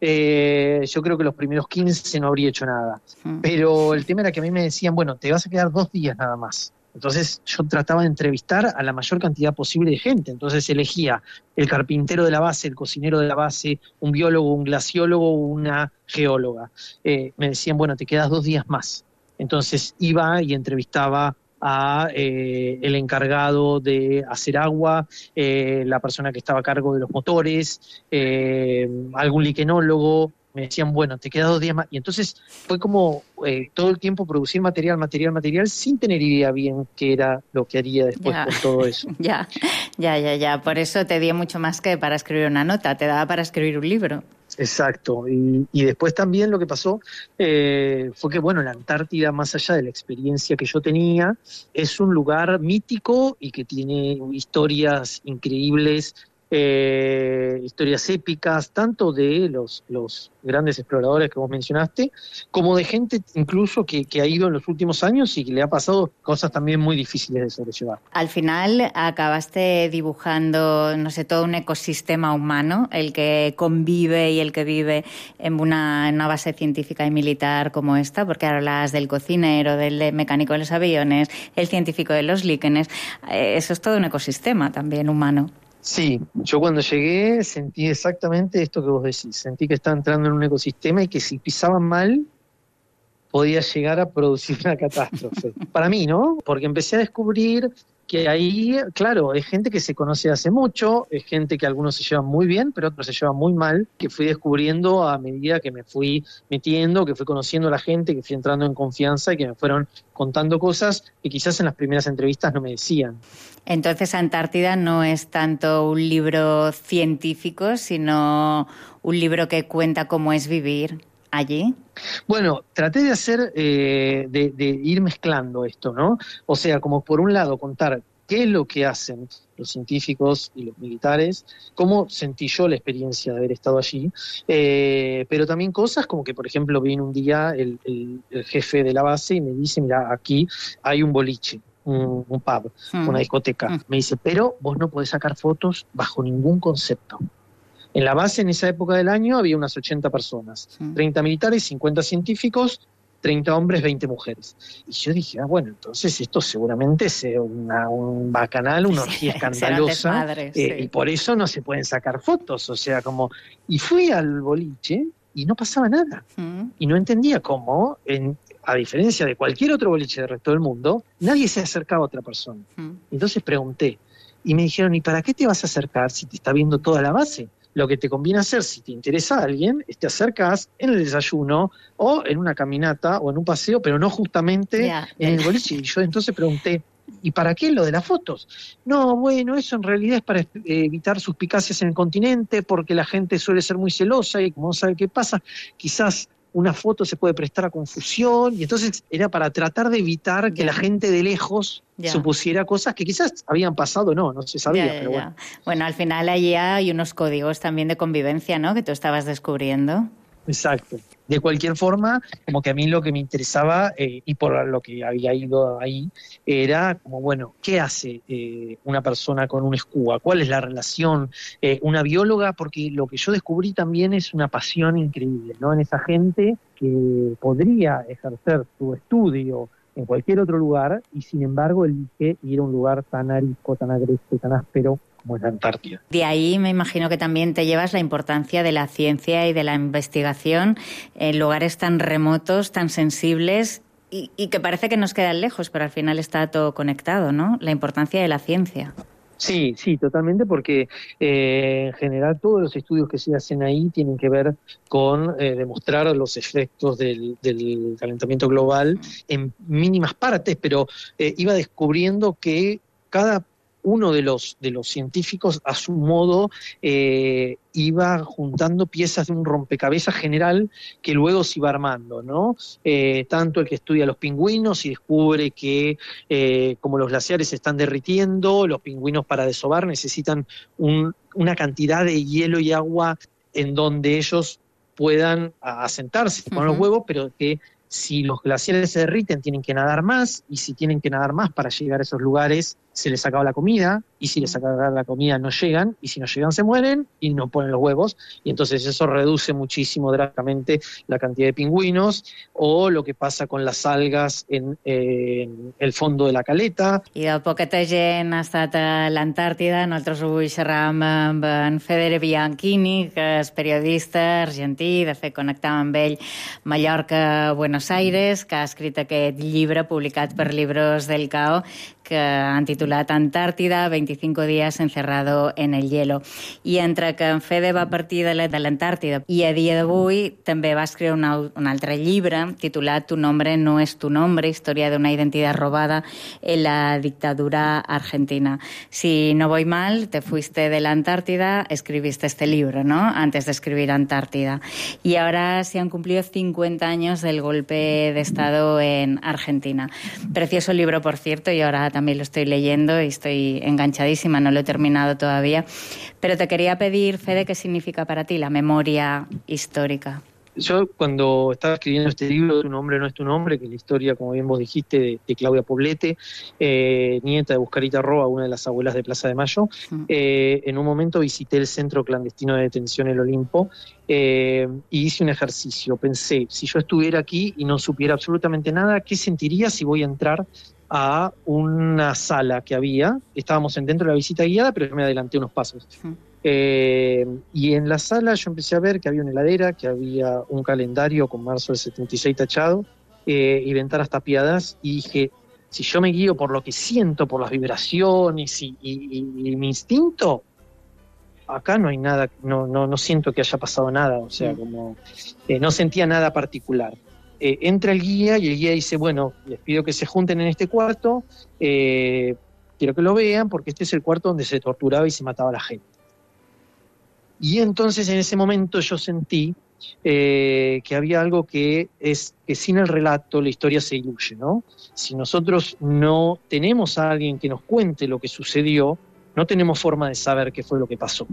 eh, yo creo que los primeros quince no habría hecho nada. Mm. Pero el tema era que a mí me decían, bueno, te vas a quedar dos días nada más. Entonces yo trataba de entrevistar a la mayor cantidad posible de gente. Entonces elegía el carpintero de la base, el cocinero de la base, un biólogo, un glaciólogo, una geóloga. Eh, me decían, bueno, te quedas dos días más. Entonces iba y entrevistaba a eh, el encargado de hacer agua, eh, la persona que estaba a cargo de los motores, eh, algún liquenólogo. Me decían, bueno, te quedas dos días más. Y entonces fue como eh, todo el tiempo producir material, material, material, sin tener idea bien qué era lo que haría después ya. con todo eso. ya, ya, ya, ya. Por eso te dio mucho más que para escribir una nota, te daba para escribir un libro. Exacto, y, y después también lo que pasó eh, fue que, bueno, la Antártida, más allá de la experiencia que yo tenía, es un lugar mítico y que tiene historias increíbles, eh, historias épicas, tanto de los, los grandes exploradores que vos mencionaste, como de gente incluso que, que ha ido en los últimos años y que le ha pasado cosas también muy difíciles de sobrellevar. Al final acabaste dibujando, no sé, todo un ecosistema humano, el que convive y el que vive en una, en una base científica y militar como esta, porque ahora hablas del cocinero, del mecánico de los aviones, el científico de los líquenes. Eso es todo un ecosistema también humano. Sí, yo cuando llegué sentí exactamente esto que vos decís, sentí que estaba entrando en un ecosistema y que si pisaban mal podía llegar a producir una catástrofe. Para mí, ¿no? Porque empecé a descubrir que ahí, claro, es gente que se conoce hace mucho, es gente que algunos se llevan muy bien, pero otros se llevan muy mal, que fui descubriendo a medida que me fui metiendo, que fui conociendo a la gente, que fui entrando en confianza y que me fueron contando cosas que quizás en las primeras entrevistas no me decían. Entonces, Antártida no es tanto un libro científico, sino un libro que cuenta cómo es vivir allí. Bueno, traté de hacer, eh, de, de ir mezclando esto, ¿no? O sea, como por un lado contar qué es lo que hacen los científicos y los militares, cómo sentí yo la experiencia de haber estado allí, eh, pero también cosas como que, por ejemplo, vino un día el, el, el jefe de la base y me dice, mira, aquí hay un boliche, un, un pub, mm. una discoteca. Mm. Me dice, pero vos no podés sacar fotos bajo ningún concepto. En la base, en esa época del año, había unas ochenta personas, sí. treinta militares, cincuenta científicos, treinta hombres, veinte mujeres. Y yo dije, ah, bueno, entonces esto seguramente es una, un bacanal, una orgía sí, escandalosa, desmadre, eh, sí. y por eso no se pueden sacar fotos, o sea, como... Y fui al boliche y no pasaba nada, mm. y no entendía cómo, en, a diferencia de cualquier otro boliche del resto del mundo, nadie se acercaba a otra persona. Mm. Entonces pregunté, y me dijeron, ¿y para qué te vas a acercar si te está viendo toda la base? Lo que te conviene hacer, si te interesa a alguien, es te acercas en el desayuno o en una caminata o en un paseo, pero no justamente yeah. en el boliche. Y yo entonces pregunté, ¿y para qué lo de las fotos? No, bueno, eso en realidad es para evitar suspicacias en el continente, porque la gente suele ser muy celosa y como no sabe qué pasa, quizás una foto se puede prestar a confusión, y entonces era para tratar de evitar que la gente de lejos Ya. supusiera cosas que quizás habían pasado, no, no se sabía, Ya, ya, pero ya. bueno. Bueno, al final allí hay unos códigos también de convivencia, ¿no?, que tú estabas descubriendo. Exacto. De cualquier forma, como que a mí lo que me interesaba, eh, y por lo que había ido ahí, era como, bueno, ¿qué hace eh, una persona con un escúa? ¿Cuál es la relación? Eh, una bióloga, porque lo que yo descubrí también es una pasión increíble, ¿no? En esa gente que podría ejercer su estudio en cualquier otro lugar, y sin embargo elige ir a un lugar tan arisco, tan agreste, tan áspero, como es la Antártida. De ahí me imagino que también te llevas la importancia de la ciencia y de la investigación en lugares tan remotos, tan sensibles y, y que parece que nos quedan lejos, pero al final está todo conectado, ¿no? La importancia de la ciencia. Sí, sí, totalmente, porque eh, en general todos los estudios que se hacen ahí tienen que ver con eh, demostrar los efectos del, del calentamiento global en mínimas partes, pero eh, iba descubriendo que cada uno de los, de los científicos, a su modo, eh, iba juntando piezas de un rompecabezas general que luego se iba armando, ¿no? Eh, tanto el que estudia los pingüinos y descubre que eh, como los glaciares se están derritiendo, los pingüinos para desovar necesitan un, una cantidad de hielo y agua en donde ellos puedan asentarse con uh-huh. los huevos, pero que si los glaciares se derriten tienen que nadar más, y si tienen que nadar más para llegar a esos lugares se les acaba la comida, y si les acaba la comida no llegan, y si no llegan se mueren y no ponen los huevos, y entonces eso reduce muchísimo drásticamente la cantidad de pingüinos, o lo que pasa con las algas en, eh, en el fondo de la caleta. I de poqueta gent ha estat a l'Antàrtida. Nosaltres avui xerràvem amb en Fede Bianchini, que és periodista argentí, de fet connectàvem amb ell Mallorca, Buenos Aires, que ha escrit aquest llibre publicat per Libros del Cao, que han titulat Antàrtida, veinticinco días encerrado en el hielo. I entre que en Fede va partir de l'Antàrtida i a dia d'avui també va escriure un, un altre llibre titulat Tu nombre no es tu nombre, historia de una identidad robada en la dictadura argentina. Si no voy mal, te fuiste de la Antártida, escribiste este libro, ¿no?, antes de escribir Antártida. Y ahora se han cumplido cincuenta años del golpe de Estado en Argentina. Precioso libro, por cierto, y ahora también lo estoy leyendo y estoy enganchadísima, no lo he terminado todavía. Pero te quería pedir, Fede, ¿qué significa para ti la memoria histórica? Yo cuando estaba escribiendo este libro, Tu nombre no es tu nombre, que es la historia, como bien vos dijiste, de, de Claudia Poblete, eh, nieta de Buscarita Roa, una de las abuelas de Plaza de Mayo, eh, en un momento visité el centro clandestino de detención El Olimpo eh, y hice un ejercicio. Pensé, si yo estuviera aquí y no supiera absolutamente nada, ¿qué sentiría si voy a entrar a una sala que había? Estábamos dentro de la visita guiada, pero yo me adelanté unos pasos. Uh-huh. Eh, y en la sala yo empecé a ver que había una heladera, que había un calendario con marzo del setenta y seis tachado, eh, y ventanas tapiadas, y dije, si yo me guío por lo que siento, por las vibraciones y, y, y, y mi instinto, acá no hay nada, no, no, no siento que haya pasado nada, o sea, como eh, no sentía nada particular. Eh, entra el guía y el guía dice, bueno, les pido que se junten en este cuarto, eh, quiero que lo vean porque este es el cuarto donde se torturaba y se mataba a la gente. Y entonces en ese momento yo sentí eh, que había algo que es que sin el relato la historia se diluye, ¿no? Si nosotros no tenemos a alguien que nos cuente lo que sucedió, no tenemos forma de saber qué fue lo que pasó.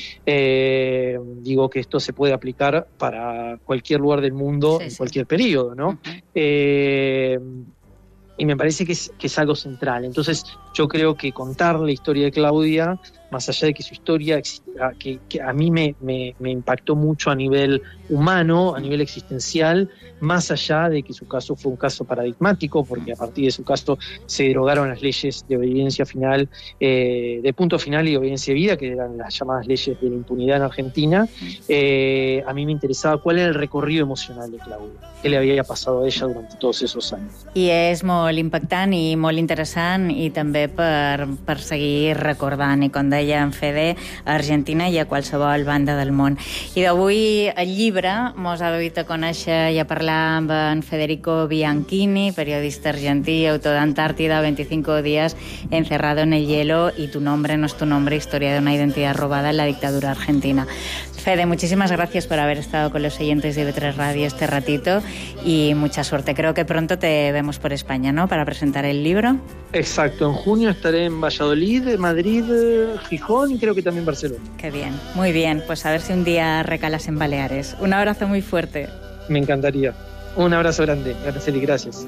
Eh, digo que esto se puede aplicar para cualquier lugar del mundo, sí, en sí. cualquier periodo, ¿no? Uh-huh. Eh, y me parece que es, que es algo central. Entonces yo creo que contar la historia de Claudia, más allá de que su historia que, que a mí me, me, me impactó mucho a nivel humano, a nivel existencial, más allá de que su caso fue un caso paradigmático, porque a partir de su caso se derogaron las leyes de obediencia final, eh, de punto final y obediencia de vida, que eran las llamadas leyes de la impunidad en Argentina. Eh, a mí me interesaba cuál era el recorrido emocional de Claudia, qué le había pasado a ella durante todos esos años. I és molt impactant i molt interessant, i també per, per seguir recordant, i com deia en Fede, a Argentina i a qualsevol banda del món. I d'avui el llibre mos ha duit a conèixer i a parlar amb en Federico Bianchini, periodista argentí, autor d'Antàrtida, veinticinco días encerrado en el hielo y Tu nombre no es tu nombre, historia de una identidad robada en la dictadura argentina. Fede, muchísimas gracias por haber estado con los oyentes de I B tres Radio este ratito y mucha suerte. Creo que pronto te vemos por España, ¿no?, para presentar el libro. Exacto, en junio estaré en Valladolid, Madrid, Gijón y creo que también Barcelona. Qué bien, muy bien. Pues a ver si un día recalas en Baleares. Un abrazo muy fuerte. Me encantaría. Un abrazo grande, Araceli, gracias.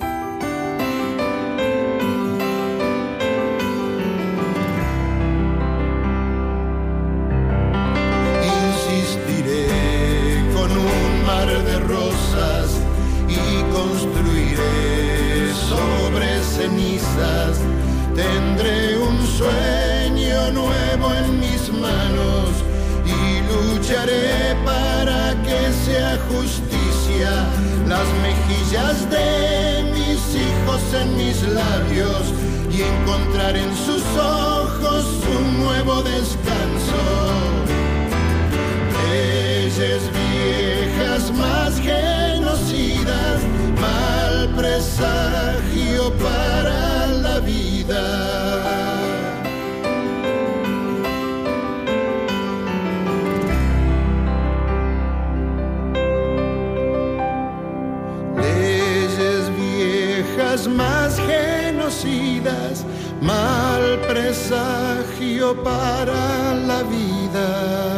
Tendré un sueño nuevo en mis manos y lucharé para que sea justicia las mejillas de mis hijos en mis labios y encontrar en sus ojos un nuevo descanso. Leyes viejas más genocidas, mal presagio para la vida. Leyes viejas más genocidas, mal presagio para la vida.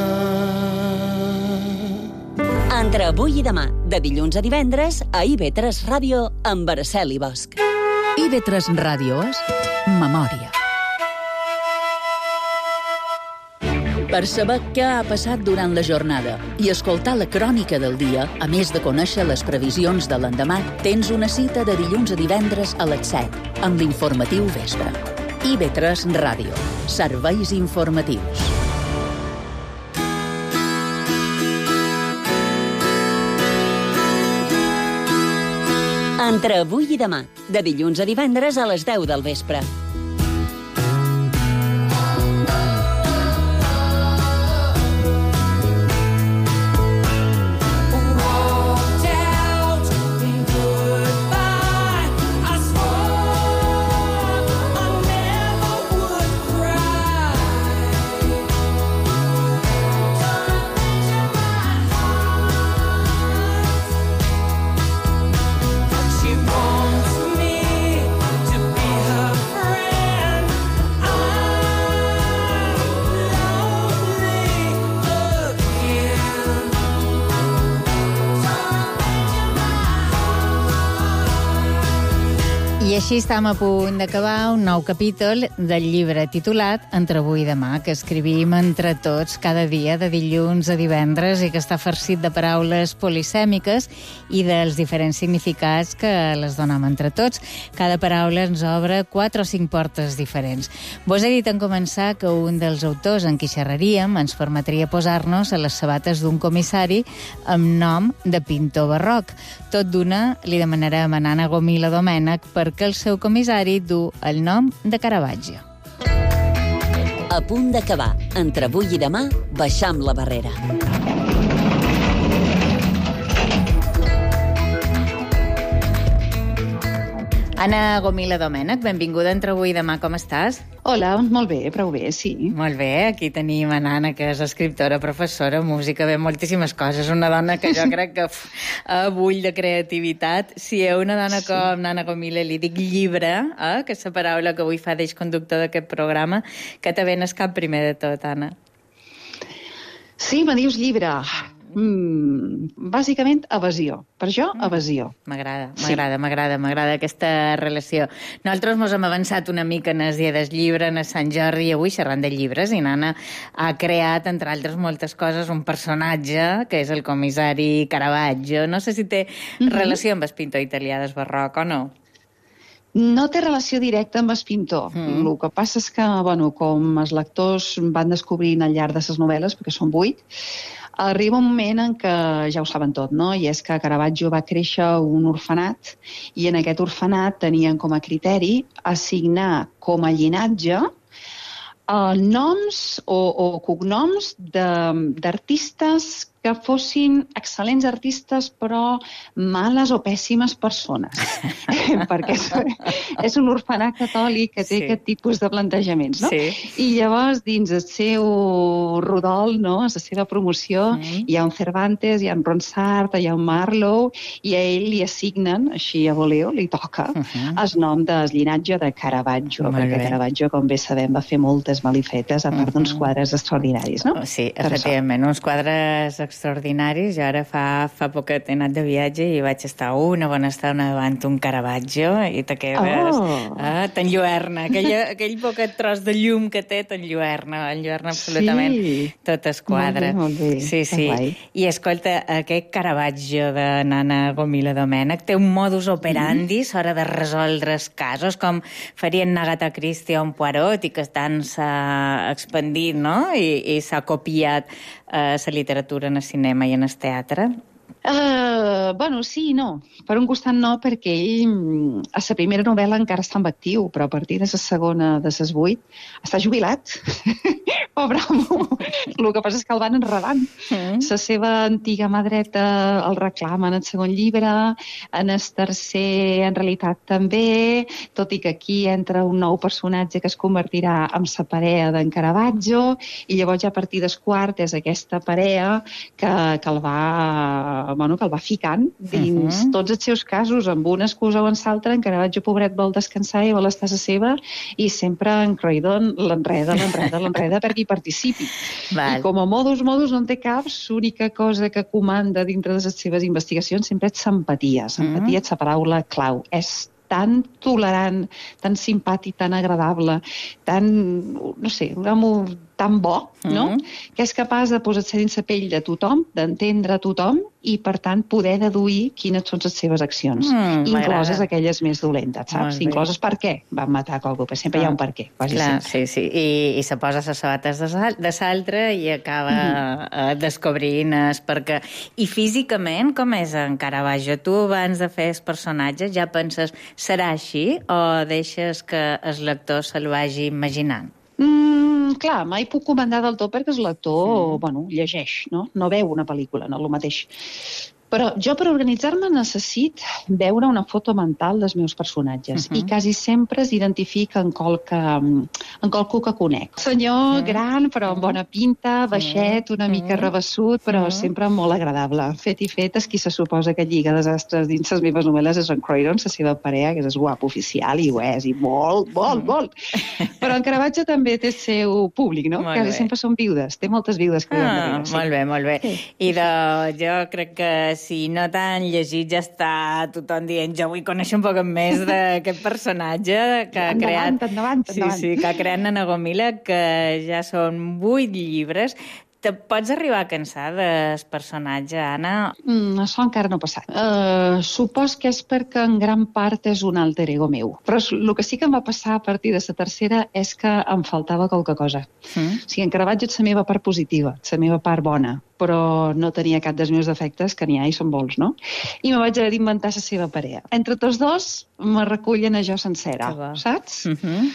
Entre avui i demà, de dilluns a divendres, a I B tres Ràdio, amb Araceli Bosch. I B tres Ràdio és memòria. Per saber què ha passat durant la jornada i escoltar la crònica del dia, a més de conèixer les previsions de l'endemà, tens una cita de dilluns a divendres a les set, amb l'informatiu vespre. I B tres Ràdio. Serveis informatius. Entre avui i demà, de dilluns a divendres a les deu del vespre. I així estem a punt d'acabar un nou capítol del llibre titulat Entre avui i demà, que escrivim entre tots cada dia de dilluns a divendres i que està farcit de paraules polisèmiques i dels diferents significats que les donem entre tots. Cada paraula ens obre quatre o cinc portes diferents. Vos he dit en començar que un dels autors en qui xerraríem ens permetria posar-nos a les sabates d'un comissari amb nom de pintor barroc. Tot d'una li demanarem a Nana Gomila Domènech perquè el seu comissari du el nom de Caravaggio. A punt d'acabar. Entre avui i demà, baixam la barrera. Anna Gomila Domènech, benvinguda Entre avui i demà, com estàs? Hola, molt bé, prou bé, sí. Molt bé, aquí tenim a Nana, que és escriptora, professora, música, bé, moltíssimes coses. Una dona que jo crec que bull de creativitat. Si a una dona sí. com Nana Gomila li dic llibre, eh, que és la paraula que avui fa d'eix conductor d'aquest programa, que te venes cap primer de tot, Anna? Sí, me dius llibre. Mm, bàsicament, evasió. Per jo, evasió. M'agrada, m'agrada, sí. m'agrada, m'agrada aquesta relació. Nosaltres mos hem avançat una mica en el dia del llibre, en el Sant Jordi, i avui xerrant de llibres, i Nana ha creat, entre altres moltes coses, un personatge, que és el comissari Caravaggio. No sé si té mm-hmm. relació amb el pintor italià del barroc o no. No té relació directa amb el pintor. Mm. El que passa és que, bueno, com els lectors van descobrint al llarg de les novel·les, perquè són vuit, arriba un moment en què ja ho saben tot, no? I és que Caravaggio va créixer a un orfenat i en aquest orfenat tenien com a criteri assignar com a llinatge eh, noms o, o cognoms d'artistes que fossin excel·lents artistes però males o pèssimes persones, perquè és, és un orfenat catòlic que té sí. aquest tipus de plantejaments, no? Sí. I llavors, dins el seu rodol, no?, a la seva promoció, mm. hi ha un Cervantes, hi ha un Ronsard, hi ha un Marlowe, i a ell li assignen, així a voleo, li toca, uh -huh. el nom del llinatge de Caravaggio, Molt perquè bé. Caravaggio, com bé sabem, va fer moltes malifetes, a part uh -huh. d'uns quadres extraordinaris, no? Sí, efectivament, uns quadres extraordinaris. Jo ara fa, fa poquet he anat de viatge i vaig estar una bona estona davant un Caravaggio i te quedes... Oh. Ah, t'enlluerna. Aquell, aquell poquet tros de llum que té t'enlluerna, enlluerna absolutament sí. tot el quadre. Molt bé, molt bé. Sí, sí. I escolta, aquest Caravaggio de Nana Gomila Domènech té un modus operandi mm. a l'hora de resoldre els casos, com farien Agatha Christie o un Poirot, i que tant s'ha expandit, no?, i, i s'ha copiat a la literatura, en el cinema i en el teatre? Uh, bueno, sí i no. Per un costat no, perquè ell a la primera novel·la encara està en actiu, però a partir de la segona, de les vuit, està jubilat. Pobre home. El que passa és que el van enredant. Mm. La seva antiga mà dreta el reclama en el segon llibre, en el tercer, en realitat, també, tot i que aquí entra un nou personatge que es convertirà en la parella d'en Caravaggio, i llavors ja a partir del quart és aquesta parella que, que el va... bueno, que el va ficant dins uh-huh. tots els seus casos, amb una excusa o en l'altra. En Caravaggio, pobret, vol descansar i vol estar a la seva, i sempre en Croydon l'enreda, l'enreda, l'enreda perquè hi participi. Val. I com a modus, modus no en té cap, l'única cosa que comanda dintre de les seves investigacions sempre és l'empatia. L'empatia uh-huh. és la paraula clau. És tan tolerant, tan simpàtic, tan agradable, tan, no sé, un home tan bo, no?, mm-hmm. que és capaç de posar-se dins la pell de tothom, d'entendre tothom i, per tant, poder deduir quines són les seves accions, mm, incloses aquelles més dolentes, saps? Incloses per què van matar qualcú, perquè sempre ah. hi ha un per què, quasi Clar, sempre. Sí, sí, i, i se posa les sabates de l'altre i acaba mm. descobrint es perquè... I físicament, com és en Caravaggio? Tu, abans de fer el personatge, ja penses, serà així, o deixes que el lector se'l vagi imaginant? Mm, clar, mai puc comandar del tot perquè el lector, sí. bueno, llegeix, no? No veu una pel·lícula, no el mateix. Però jo, per organitzar-me, necessit veure una foto mental dels meus personatges uh-huh. i quasi sempre s'identifica en qualque, en qualcú que conec. Senyor uh-huh. gran, però amb bona pinta, baixet, una mica uh-huh. rebassut, però uh-huh. sempre molt agradable. Fet i fet, és qui se suposa que lliga desastres dins les meves novel·les és en Croydon, la seva parella, que és el guapo oficial, i ho és, i molt, molt, molt. Però en Caravaggio també té el seu públic, no? Quasi sempre són viudes, té moltes viudes que ah, darrere. Sí. Molt bé, molt bé. Sí. I de, jo crec que si no t'han llegit ja està tothom dient jo vull conèixer un poc més d'aquest personatge que ha creat... Endavant, endavant, endavant. Sí, sí, que ha creat Nana Gomila, que ja són vuit llibres. Te pots arribar a cansar del personatge, Anna? Mm, això encara no ha passat. Uh, supos que és perquè en gran part és un alter ego meu. Però el que sí que em va passar a partir de la tercera és que em faltava qualque cosa. Mm. O sigui, en Caravaggio és la meva part positiva, la meva part bona, però no tenia cap dels meus defectes, que n'hi ha i són molts, no? I me vaig haver d'inventar la seva parella. Entre tots dos me recullen a jo sencera, saps? Mm-hmm.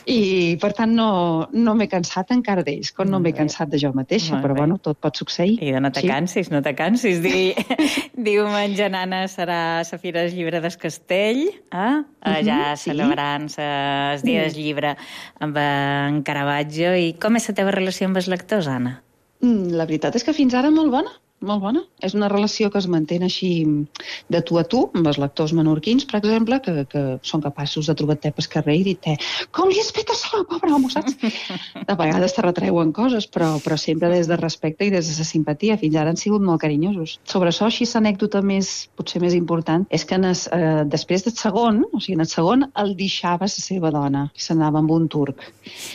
I, per tant, no, no m'he cansat encara d'ells, com no m'he cansat de jo mateixa, però, bueno, tot pot succeir. I de no te sí? cansis, no te cansis. Di, diumenge, Nana, serà la Fira del Llibre del Castell, eh? allà uh-huh, celebrant sí. el Dia del Llibre amb en Caravaggio. I com és la teva relació amb els lectors, Anna? La veritat és que fins ara molt bona. Molt bona. És una relació que es manté així de tu a tu, amb els lectors menorquins, per exemple, que, que són capaços de trobar-te pel carrer i dir-te com li has fet això, pobre home, saps? De vegades te retreuen coses, però, però sempre des de respecte i des de la simpatia. Fins ara han sigut molt carinyosos. Sobre això, així l'anècdota més, potser més important, és que en es, eh, després del segon, o sigui, en el segon, el deixava la seva dona, i s'anava amb un turc.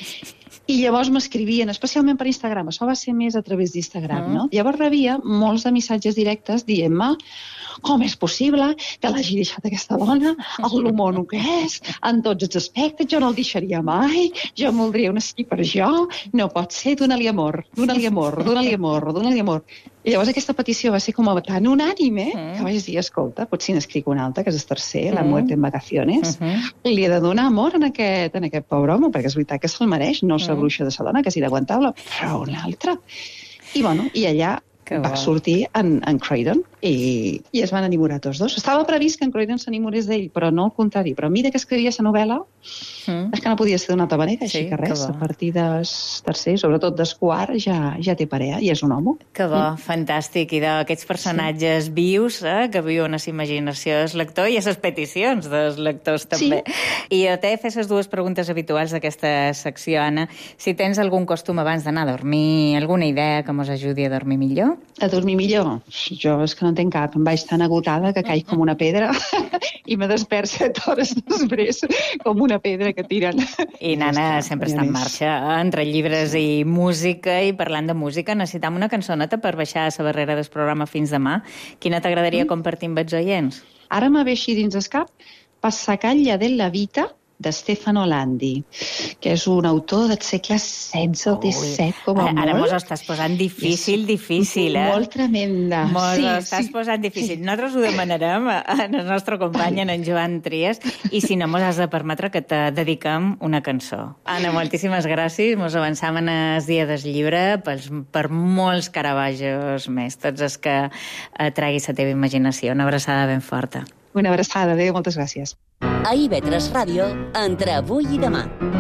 I llavors m'escrivien, especialment per Instagram, això va ser més a través d'Instagram, no? Llavors rebia molts de missatges directes dient-me com és possible que l'hagi deixat aquesta dona, el mono que és, en tots els aspectes, jo no el deixaria mai, jo em voldria una sí per jo, no pot ser, dona-li amor, dona-li amor, dona-li amor, dona-li amor. I llavors aquesta petició va ser com tan unànime mm. que vaig dir, escolta, potser n'escric una altra, que és el tercer, mm. La muerte en vacaciones, mm-hmm. li he de donar amor en aquest, en aquest pobre home, perquè és veritat que se'l mereix, no és la bruixa de sa dona, que s'hi d'aguantar-la, però una altra. I bueno, i allà va sortir en, en Croydon i, i es van enamorar tots dos. Estava previst que en Croydon s'enamorés d'ell, però no al contrari. Però a mesura que escrivia la novel·la, mm. és que no podia ser d'una altra manera, així sí, que res, que a partir del tercer, sobretot d'esquart, ja, ja té parella i és un home. Que bo, mm. fantàstic. I d'aquests personatges sí. vius eh, que viuen a la imaginació del lector i a les peticions dels lectors també. Sí. I jo t'he fet les dues preguntes habituals d'aquesta secció, Anna. Si tens algun costum abans d'anar a dormir, alguna idea que mos ajudi a dormir millor? A dormir millor? Jo és que no entenc cap. Em vaig tan agotada que caic com una pedra i me despert set hores després com una pedra que tiren. I Nana sempre està en marxa. Entre llibres i música, i parlant de música, necessitam una cançoneta per baixar la barrera del programa fins demà. Quina t'agradaria mm. compartir amb els oients? Ara me ve així dins el cap Passacaglia della Vita, de Stefano Landi, que és un autor del segle setze o disset, com a ara, molt. Ara mos ho estàs posant difícil, difícil, eh? Molt tremenda. Mos sí, ho estàs sí. posant difícil. Sí. Nosaltres ho demanarem al nostre company, en Joan Trias, i si no, mos has de permetre que te dediquem una cançó. Anna, moltíssimes gràcies. Mos avançam en el dia del llibre pels, per molts Caravaggios més, tots els que eh, treguis la teva imaginació. Una abraçada ben forta. Una abraçada, adéu, moltes gràcies. A I V tres Ràdio, entre avui i demà.